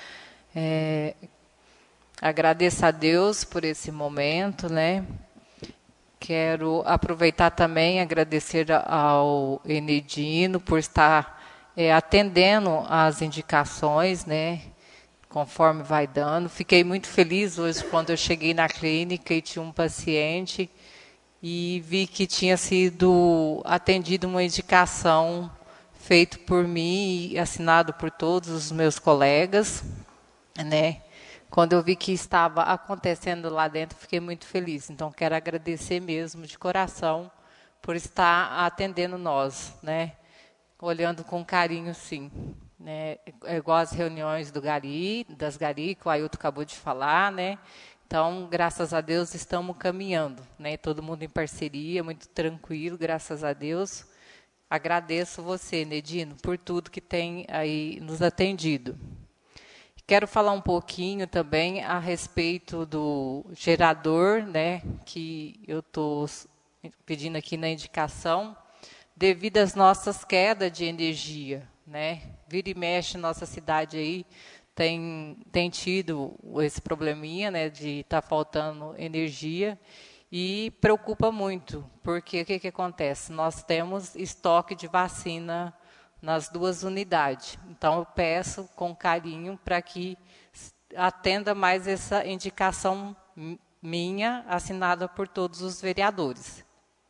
[SPEAKER 2] Agradeço a Deus por esse momento, né? Quero aproveitar também e agradecer ao Enedino por estar atendendo às indicações, né? Conforme vai dando. Fiquei muito feliz hoje quando eu cheguei na clínica e tinha um paciente e vi que tinha sido atendido uma indicação feita por mim e assinado por todos os meus colegas, né? Quando eu vi que estava acontecendo lá dentro, fiquei muito feliz. Então, quero agradecer mesmo, de coração, por estar atendendo nós, né? Olhando com carinho, sim. Né? É igual as reuniões das Gari, que o Ailton acabou de falar, né? Então, graças a Deus, estamos caminhando, né? Todo mundo em parceria, muito tranquilo, graças a Deus. Agradeço você, Enedino, por tudo que tem aí nos atendido. Quero falar um pouquinho também a respeito do gerador, né? Que eu estou pedindo aqui na indicação, devido às nossas quedas de energia, né? Vira e mexe, nossa cidade aí tem tido esse probleminha, né, de estar faltando energia e preocupa muito, porque o que acontece? Nós temos estoque de vacina nas 2 unidades. Então, eu peço com carinho para que atenda mais essa indicação minha, assinada por todos os vereadores.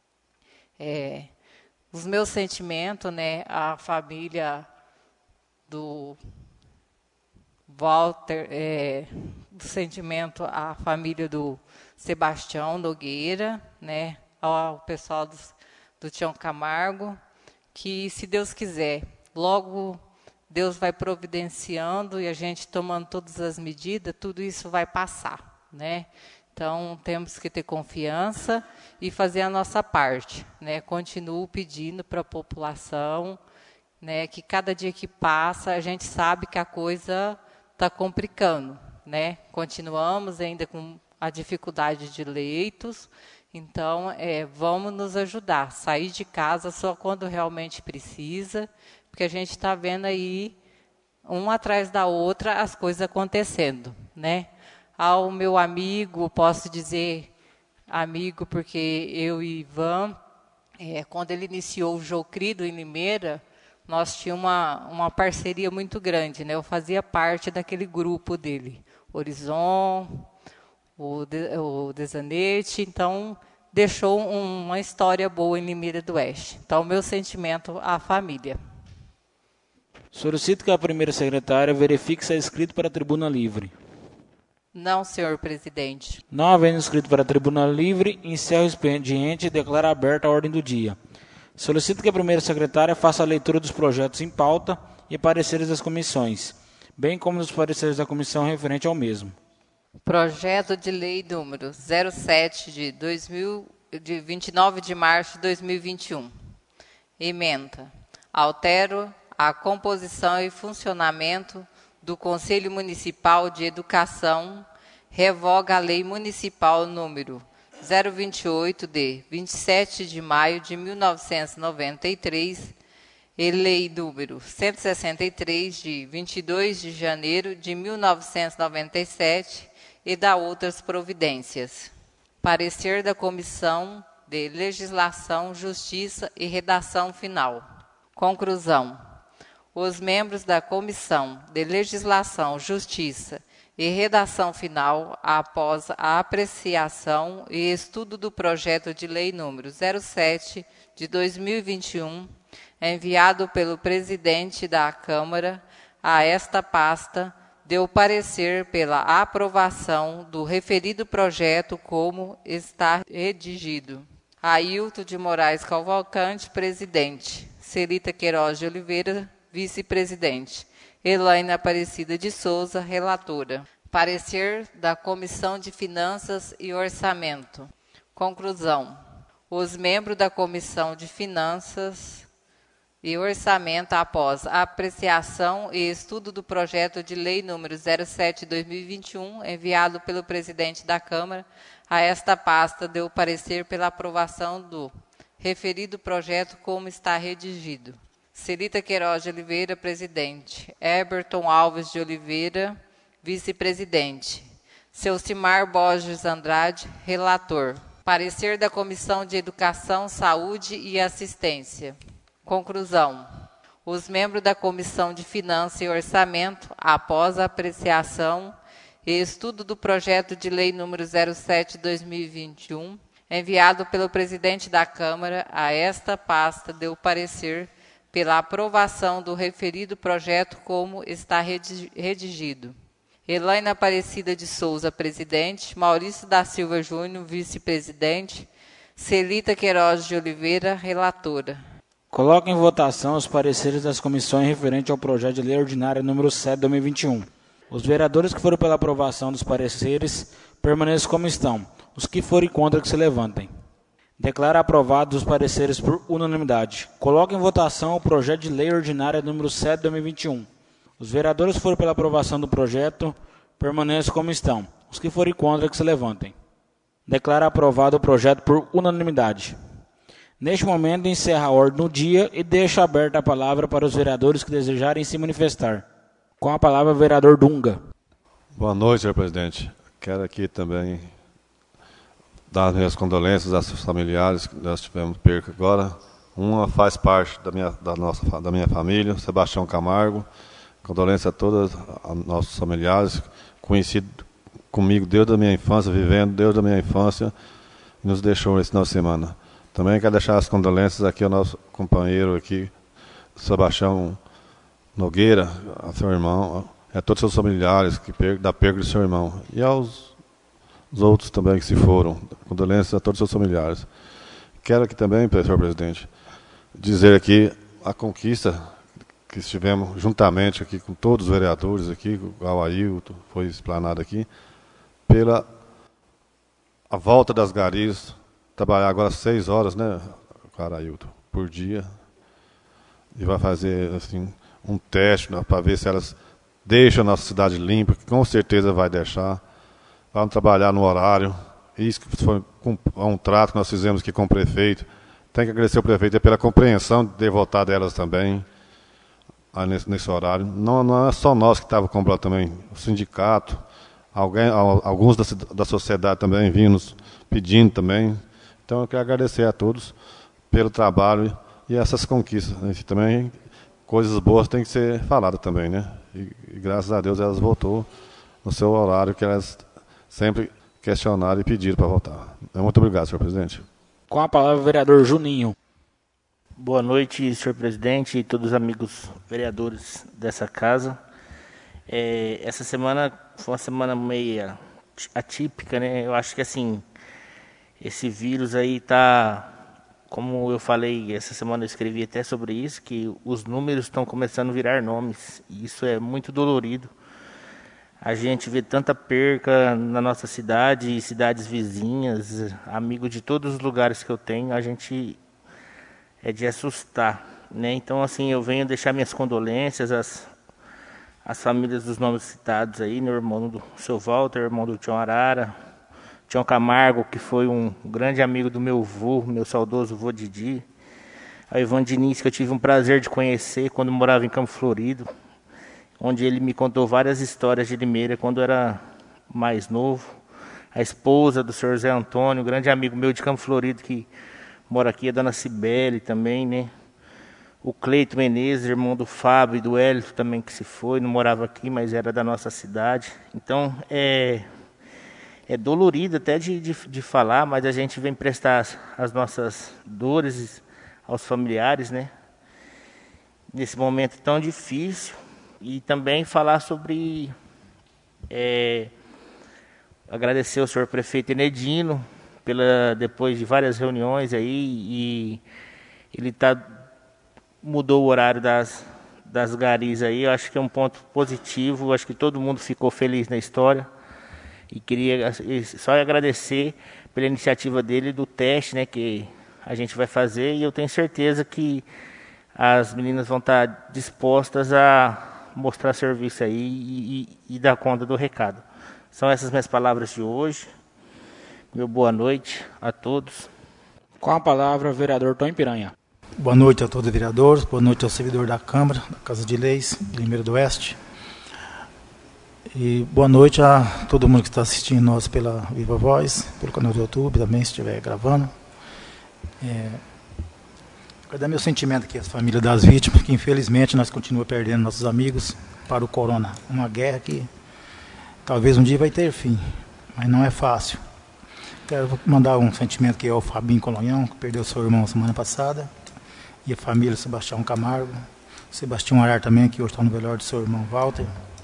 [SPEAKER 2] Os meus sentimentos, né, a família do Walter, do sentimento à família do Sebastião Nogueira, né, ao pessoal do Tião Camargo, que, se Deus quiser, logo Deus vai providenciando e a gente tomando todas as medidas, tudo isso vai passar, né? Então, temos que ter confiança e fazer a nossa parte, né? Continuo pedindo para a população, né, que cada dia que passa, a gente sabe que a coisa está complicando, né? Continuamos ainda com a dificuldade de leitos, então, vamos nos ajudar. Sair de casa só quando realmente precisa, porque a gente está vendo aí, uma atrás da outra, as coisas acontecendo, né? Ao meu amigo, posso dizer amigo, porque eu e Ivan, quando ele iniciou o Jocrido em Limeira, nós tínhamos uma parceria muito grande, né? Eu fazia parte daquele grupo dele, Horizon, o Desanete, então deixou uma história boa em Limeira do Oeste. Então, meu sentimento à família.
[SPEAKER 1] Solicito que a primeira secretária verifique se é inscrito para a tribuna livre.
[SPEAKER 2] Não, senhor presidente.
[SPEAKER 1] Não havendo inscrito para a tribuna livre, encerro o expediente e declaro aberta a ordem do dia. Solicito que a primeira secretária faça a leitura dos projetos em pauta e pareceres das comissões, bem como dos pareceres da comissão referente ao mesmo.
[SPEAKER 2] Projeto de lei número 07 de 29 de março de 2021. Ementa. Altero a composição e funcionamento do Conselho Municipal de Educação, revoga a Lei Municipal número 028 de 27 de maio de 1993 e Lei número 163 de 22 de janeiro de 1997 e da outras providências. Parecer da Comissão de Legislação, Justiça e Redação Final. Conclusão. Os membros da Comissão de Legislação, Justiça e Redação Final, após a apreciação e estudo do projeto de lei número 07 de 2021, enviado pelo presidente da Câmara a esta pasta, deu parecer pela aprovação do referido projeto como está redigido. Ailton de Moraes Cavalcante, presidente. Celita Queiroz de Oliveira, vice-presidente. Elaine Aparecida de Souza, relatora. Parecer da Comissão de Finanças e Orçamento. Conclusão. Os membros da Comissão de Finanças e Orçamento, após a apreciação e estudo do projeto de lei número 07/2021, enviado pelo presidente da Câmara, a esta pasta deu parecer pela aprovação do referido projeto como está redigido. Celita Queiroz de Oliveira, presidente. Eberton Alves de Oliveira, vice-presidente. Celcimar Borges Andrade, relator. Parecer da Comissão de Educação, Saúde e Assistência. Conclusão. Os membros da Comissão de Finanças e Orçamento, após a apreciação e estudo do projeto de lei número 07/2021, enviado pelo presidente da Câmara, a esta pasta deu parecer pela aprovação do referido projeto como está redigido. Elaine Aparecida de Souza, presidente. Maurício da Silva Júnior, vice-presidente. Celita Queiroz de Oliveira, relatora.
[SPEAKER 1] Coloco em votação os pareceres das comissões referentes ao projeto de lei ordinária número 7/2021. Os vereadores que foram pela aprovação dos pareceres permaneçam como estão. Os que forem contra, que se levantem. Declaro aprovados os pareceres por unanimidade. Coloco em votação o projeto de lei ordinária número 7/2021. Os vereadores que foram pela aprovação do projeto permaneçam como estão. Os que forem contra, que se levantem. Declaro aprovado o projeto por unanimidade. Neste momento, encerro a ordem do dia e deixo aberta a palavra para os vereadores que desejarem se manifestar. Com a palavra, o vereador Dunga.
[SPEAKER 6] Boa noite, senhor presidente. Quero aqui também dar minhas condolências aos familiares que nós tivemos perca agora. Uma faz parte da minha família, Sebastião Camargo. Condolência a todos os nossos familiares, conhecido comigo desde a minha infância, vivendo desde a minha infância, e nos deixou esse final de semana. Também quero deixar as condolências aqui ao nosso companheiro aqui, Sebastião Nogueira, a seu irmão, a todos os seus familiares da perda do seu irmão, e aos outros também que se foram. Condolências a todos os seus familiares. Quero aqui também, senhor presidente, dizer aqui a conquista que estivemos juntamente aqui com todos os vereadores aqui, o Ailton foi explanado aqui, pela a volta das garis, trabalhar agora 6 horas, né, Ailton, por dia, e vai fazer assim um teste, né, para ver se elas deixam a nossa cidade limpa, que com certeza vai deixar, vamos trabalhar no horário. Isso foi um trato que nós fizemos aqui com o prefeito. Tem que agradecer ao prefeito pela compreensão de ter votado elas também nesse horário. Não é só nós que estávamos comprando também, o sindicato, alguns da sociedade também vinham nos pedindo também. Então eu quero agradecer a todos pelo trabalho e essas conquistas. Também coisas boas têm que ser faladas também, né? E graças a Deus elas voltou no seu horário que elas sempre questionaram e pediram para voltar. Muito obrigado, senhor presidente.
[SPEAKER 1] Com a palavra, o vereador Juninho.
[SPEAKER 7] Boa noite, senhor presidente e todos os amigos vereadores dessa casa. Essa semana foi uma semana meio atípica, né? Eu acho que assim, esse vírus aí tá, como eu falei, essa semana eu escrevi até sobre isso, que os números estão começando a virar nomes, e isso é muito dolorido. A gente vê tanta perca na nossa cidade e cidades vizinhas, amigos de todos os lugares que eu tenho, a gente é de assustar, né? Então, assim, eu venho deixar minhas condolências às famílias dos nomes citados aí, meu irmão do seu Walter, irmão do Tião Arara, Tião Camargo, que foi um grande amigo do meu avô, meu saudoso avô Didi, a Ivan Diniz, que eu tive um prazer de conhecer quando morava em Campo Florido, onde ele me contou várias histórias de Limeira quando era mais novo, a esposa do senhor Zé Antônio, grande amigo meu de Campo Florido, que mora aqui, a dona Cibele também, né? O Cleito Menezes, irmão do Fábio e do Hélio também, que se foi, não morava aqui, mas era da nossa cidade. Então, é dolorido até de falar, mas a gente vem prestar as nossas dores aos familiares, né? Nesse momento tão difícil. E também falar sobre... agradecer ao senhor prefeito Enedino, depois de várias reuniões aí, e ele mudou o horário das garis aí. Eu acho que é um ponto positivo, acho que todo mundo ficou feliz na história, e queria só agradecer pela iniciativa dele do teste, né, que a gente vai fazer, e eu tenho certeza que as meninas vão estar dispostas a mostrar serviço aí e dar conta do recado. São essas minhas palavras de hoje. Meu boa noite a todos.
[SPEAKER 1] Com a palavra, o vereador Tom Piranha.
[SPEAKER 8] Boa noite a todos os vereadores, boa noite ao servidor da Câmara, da Casa de Leis, de Limeira do Oeste. E boa noite a todo mundo que está assistindo nós pela Viva Voz, pelo canal do YouTube também, se estiver gravando. Quero dar meu sentimento aqui às famílias das vítimas, que infelizmente nós continuamos perdendo nossos amigos para o corona. Uma guerra que talvez um dia vai ter fim, mas não é fácil. Quero mandar um sentimento aqui ao Fabinho Colonhão, que perdeu seu irmão semana passada, e a família Sebastião Camargo, Sebastião Arar também, que hoje está no velório do seu irmão Walter.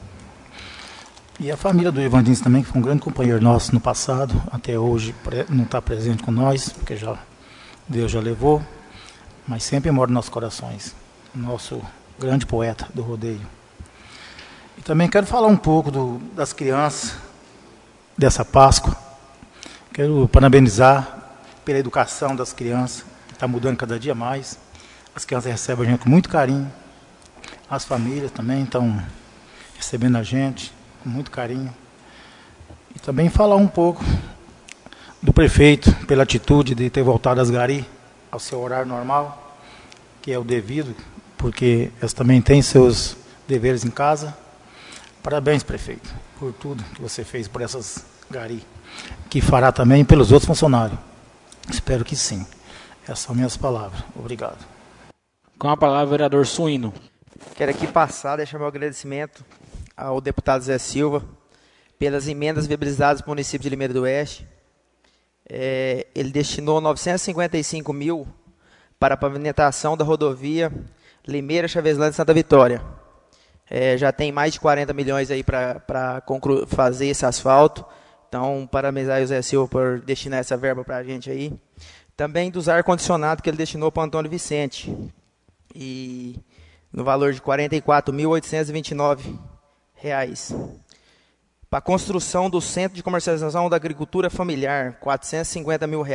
[SPEAKER 8] E a família do Evandinho também, que foi um grande companheiro nosso no passado, até hoje não está presente com nós, porque Deus já levou, mas sempre mora nos nossos corações, nosso grande poeta do rodeio. E também quero falar um pouco das crianças dessa Páscoa. Quero parabenizar pela educação das crianças, que está mudando cada dia mais. As crianças recebem a gente com muito carinho, as famílias também estão recebendo a gente com muito carinho. E também falar um pouco do prefeito pela atitude de ter voltado às Gari ao seu horário normal, que é o devido, porque elas também têm seus deveres em casa. Parabéns, prefeito, por tudo que você fez por essas Gari, que fará também pelos outros funcionários. Espero que sim. Essas são minhas palavras. Obrigado.
[SPEAKER 1] Com a palavra, o vereador Suíno.
[SPEAKER 5] Quero aqui deixar meu agradecimento ao deputado Zé Silva pelas emendas viabilizadas para o município de Limeira do Oeste. Ele destinou 955 mil para a pavimentação da rodovia Limeira, Chaveslândia e Santa Vitória. Já tem mais de 40 milhões aí para fazer esse asfalto. Então, parabenizar o Zé Silva por destinar essa verba para a gente aí. Também dos ar-condicionado que ele destinou para o Antônio Vicente. E no valor de R$ 44.829. Para a construção do Centro de Comercialização da Agricultura Familiar, R$ 450 mil.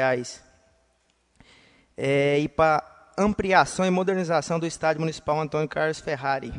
[SPEAKER 5] E para ampliação e modernização do Estádio Municipal Antônio Carlos Ferrari.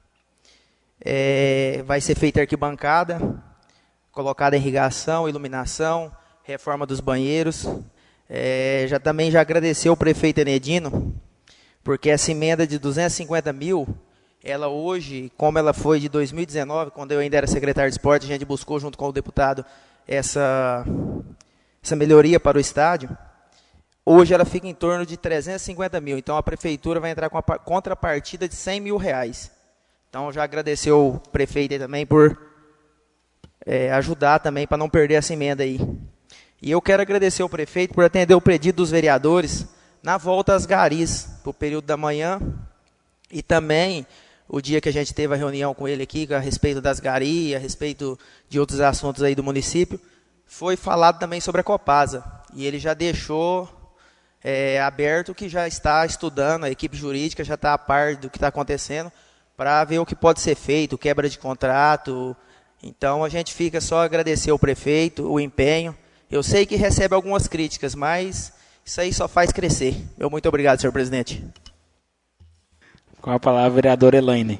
[SPEAKER 5] Vai ser feita arquibancada, colocada irrigação, iluminação, reforma dos banheiros. Também já agradeceu o prefeito Enedino, porque essa emenda de 250 mil, ela hoje, como ela foi de 2019, quando eu ainda era secretário de esporte, a gente buscou junto com o deputado essa melhoria para o estádio. Hoje ela fica em torno de 350 mil, então a prefeitura vai entrar com a contrapartida de 100 mil reais. Então já agradeceu o prefeito aí também por ajudar também para não perder essa emenda aí. E eu quero agradecer ao prefeito por atender o pedido dos vereadores na volta às Garis, para o período da manhã, e também o dia que a gente teve a reunião com ele aqui, a respeito das Gari, a respeito de outros assuntos aí do município, foi falado também sobre a Copasa. E ele já deixou aberto que já está estudando, a equipe jurídica já está a par do que está acontecendo, para ver o que pode ser feito, quebra de contrato. Então a gente fica só agradecer ao prefeito, o empenho. Eu sei que recebe algumas críticas, mas isso aí só faz crescer. Meu muito obrigado, senhor presidente.
[SPEAKER 1] Com a palavra, a vereadora Elaine.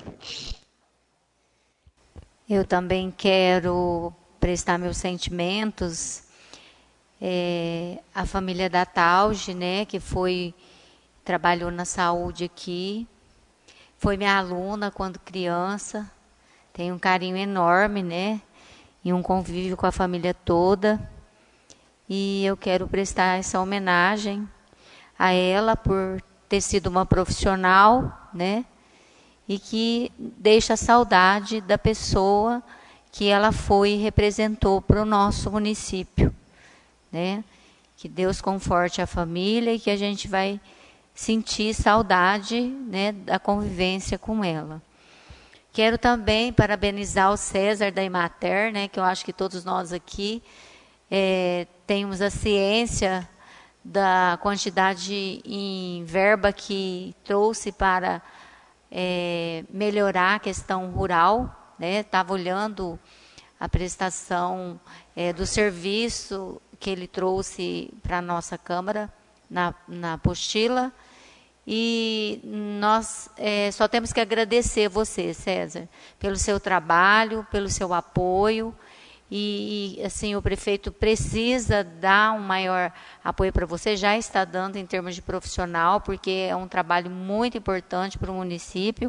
[SPEAKER 4] Eu também quero prestar meus sentimentos à família da Tauge, né, que trabalhou na saúde aqui, foi minha aluna quando criança, tem um carinho enorme, né, e um convívio com a família toda. E eu quero prestar essa homenagem a ela por ter sido uma profissional, né? E que deixa saudade da pessoa que ela foi e representou para o nosso município, né? Que Deus conforte a família e que a gente vai sentir saudade, né, da convivência com ela. Quero também parabenizar o César da Imater, né? Que eu acho que todos nós aqui temos a ciência da quantidade em verba que trouxe para melhorar a questão rural, né? Estava olhando a prestação do serviço que ele trouxe para a nossa Câmara na apostila. E nós só temos que agradecer você, César, pelo seu trabalho, pelo seu apoio. E assim, o prefeito precisa dar um maior apoio para você, já está dando em termos de profissional, porque é um trabalho muito importante para o município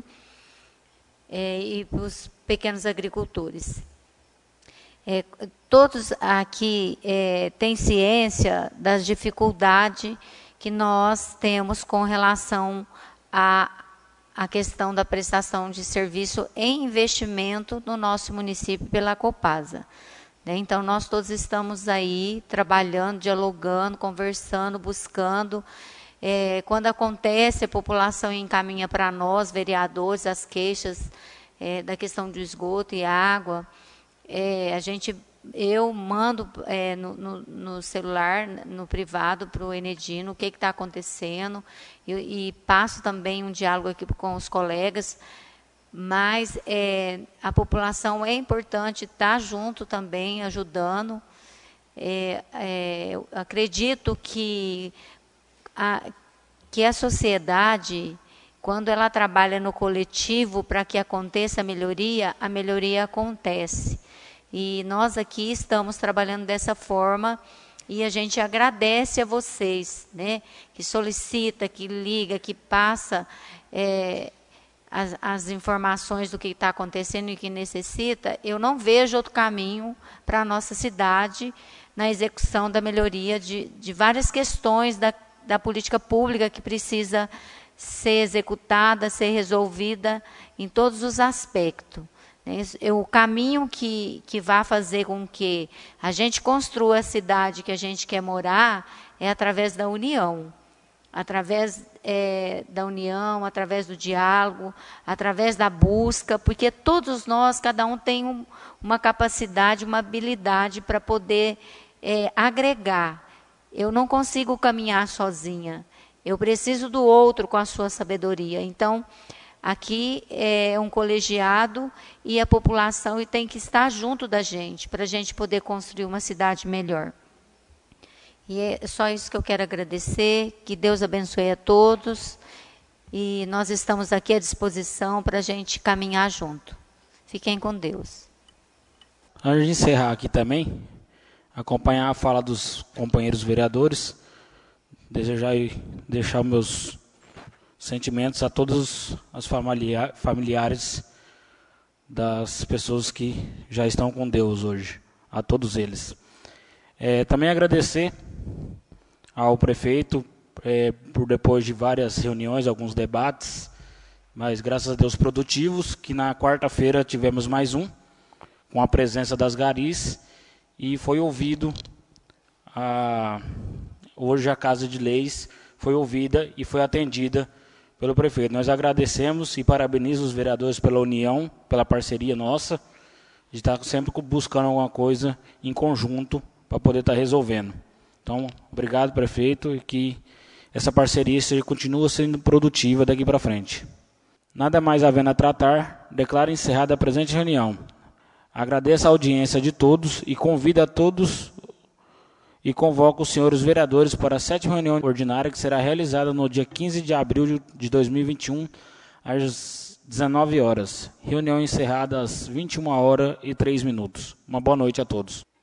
[SPEAKER 4] e para os pequenos agricultores. Todos aqui têm ciência das dificuldades que nós temos com relação à questão da prestação de serviço em investimento no nosso município pela Copasa. Então, nós todos estamos aí trabalhando, dialogando, conversando, buscando. Quando acontece, a população encaminha para nós, vereadores, as queixas da questão do esgoto e água. Eu mando no celular, no privado, para o Enedino, o que está acontecendo, e passo também um diálogo aqui com os colegas, mas a população é importante estar junto também, ajudando. Eu acredito que a sociedade, quando ela trabalha no coletivo para que aconteça a melhoria acontece. E nós aqui estamos trabalhando dessa forma e a gente agradece a vocês, né, que solicita, que liga, que passa as informações do que está acontecendo e que necessita. Eu não vejo outro caminho para a nossa cidade na execução da melhoria de várias questões da política pública que precisa ser executada, ser resolvida em todos os aspectos. O caminho que vai fazer com que a gente construa a cidade que a gente quer morar é através da união. Através da união, através do diálogo, através da busca, porque todos nós, cada um tem uma capacidade, uma habilidade para poder agregar. Eu não consigo caminhar sozinha, eu preciso do outro com a sua sabedoria. Então, aqui é um colegiado e a população tem que estar junto da gente, para a gente poder construir uma cidade melhor. E é só isso que eu quero agradecer, que Deus abençoe a todos, e nós estamos aqui à disposição para a gente caminhar junto. Fiquem com Deus.
[SPEAKER 1] Antes de encerrar aqui também, acompanhar a fala dos companheiros vereadores, desejar e deixar meus sentimentos a todos os familiares das pessoas que já estão com Deus hoje, a todos eles. Também agradecer ao prefeito por depois de várias reuniões, alguns debates, mas graças a Deus produtivos, que na quarta-feira tivemos mais um, com a presença das garis, e foi ouvido, hoje a Casa de Leis foi ouvida e foi atendida pelo prefeito. Nós agradecemos e parabenizo os vereadores pela união, pela parceria nossa, de estar sempre buscando alguma coisa em conjunto para poder estar resolvendo. Então, obrigado, prefeito, e que essa parceria continue sendo produtiva daqui para frente. Nada mais havendo a tratar, declaro encerrada a presente reunião. Agradeço a audiência de todos e convido a todos e convoco os senhores vereadores para a 7ª reunião ordinária que será realizada no dia 15 de abril de 2021, às 19 horas. Reunião encerrada às 21h03. Uma boa noite a todos.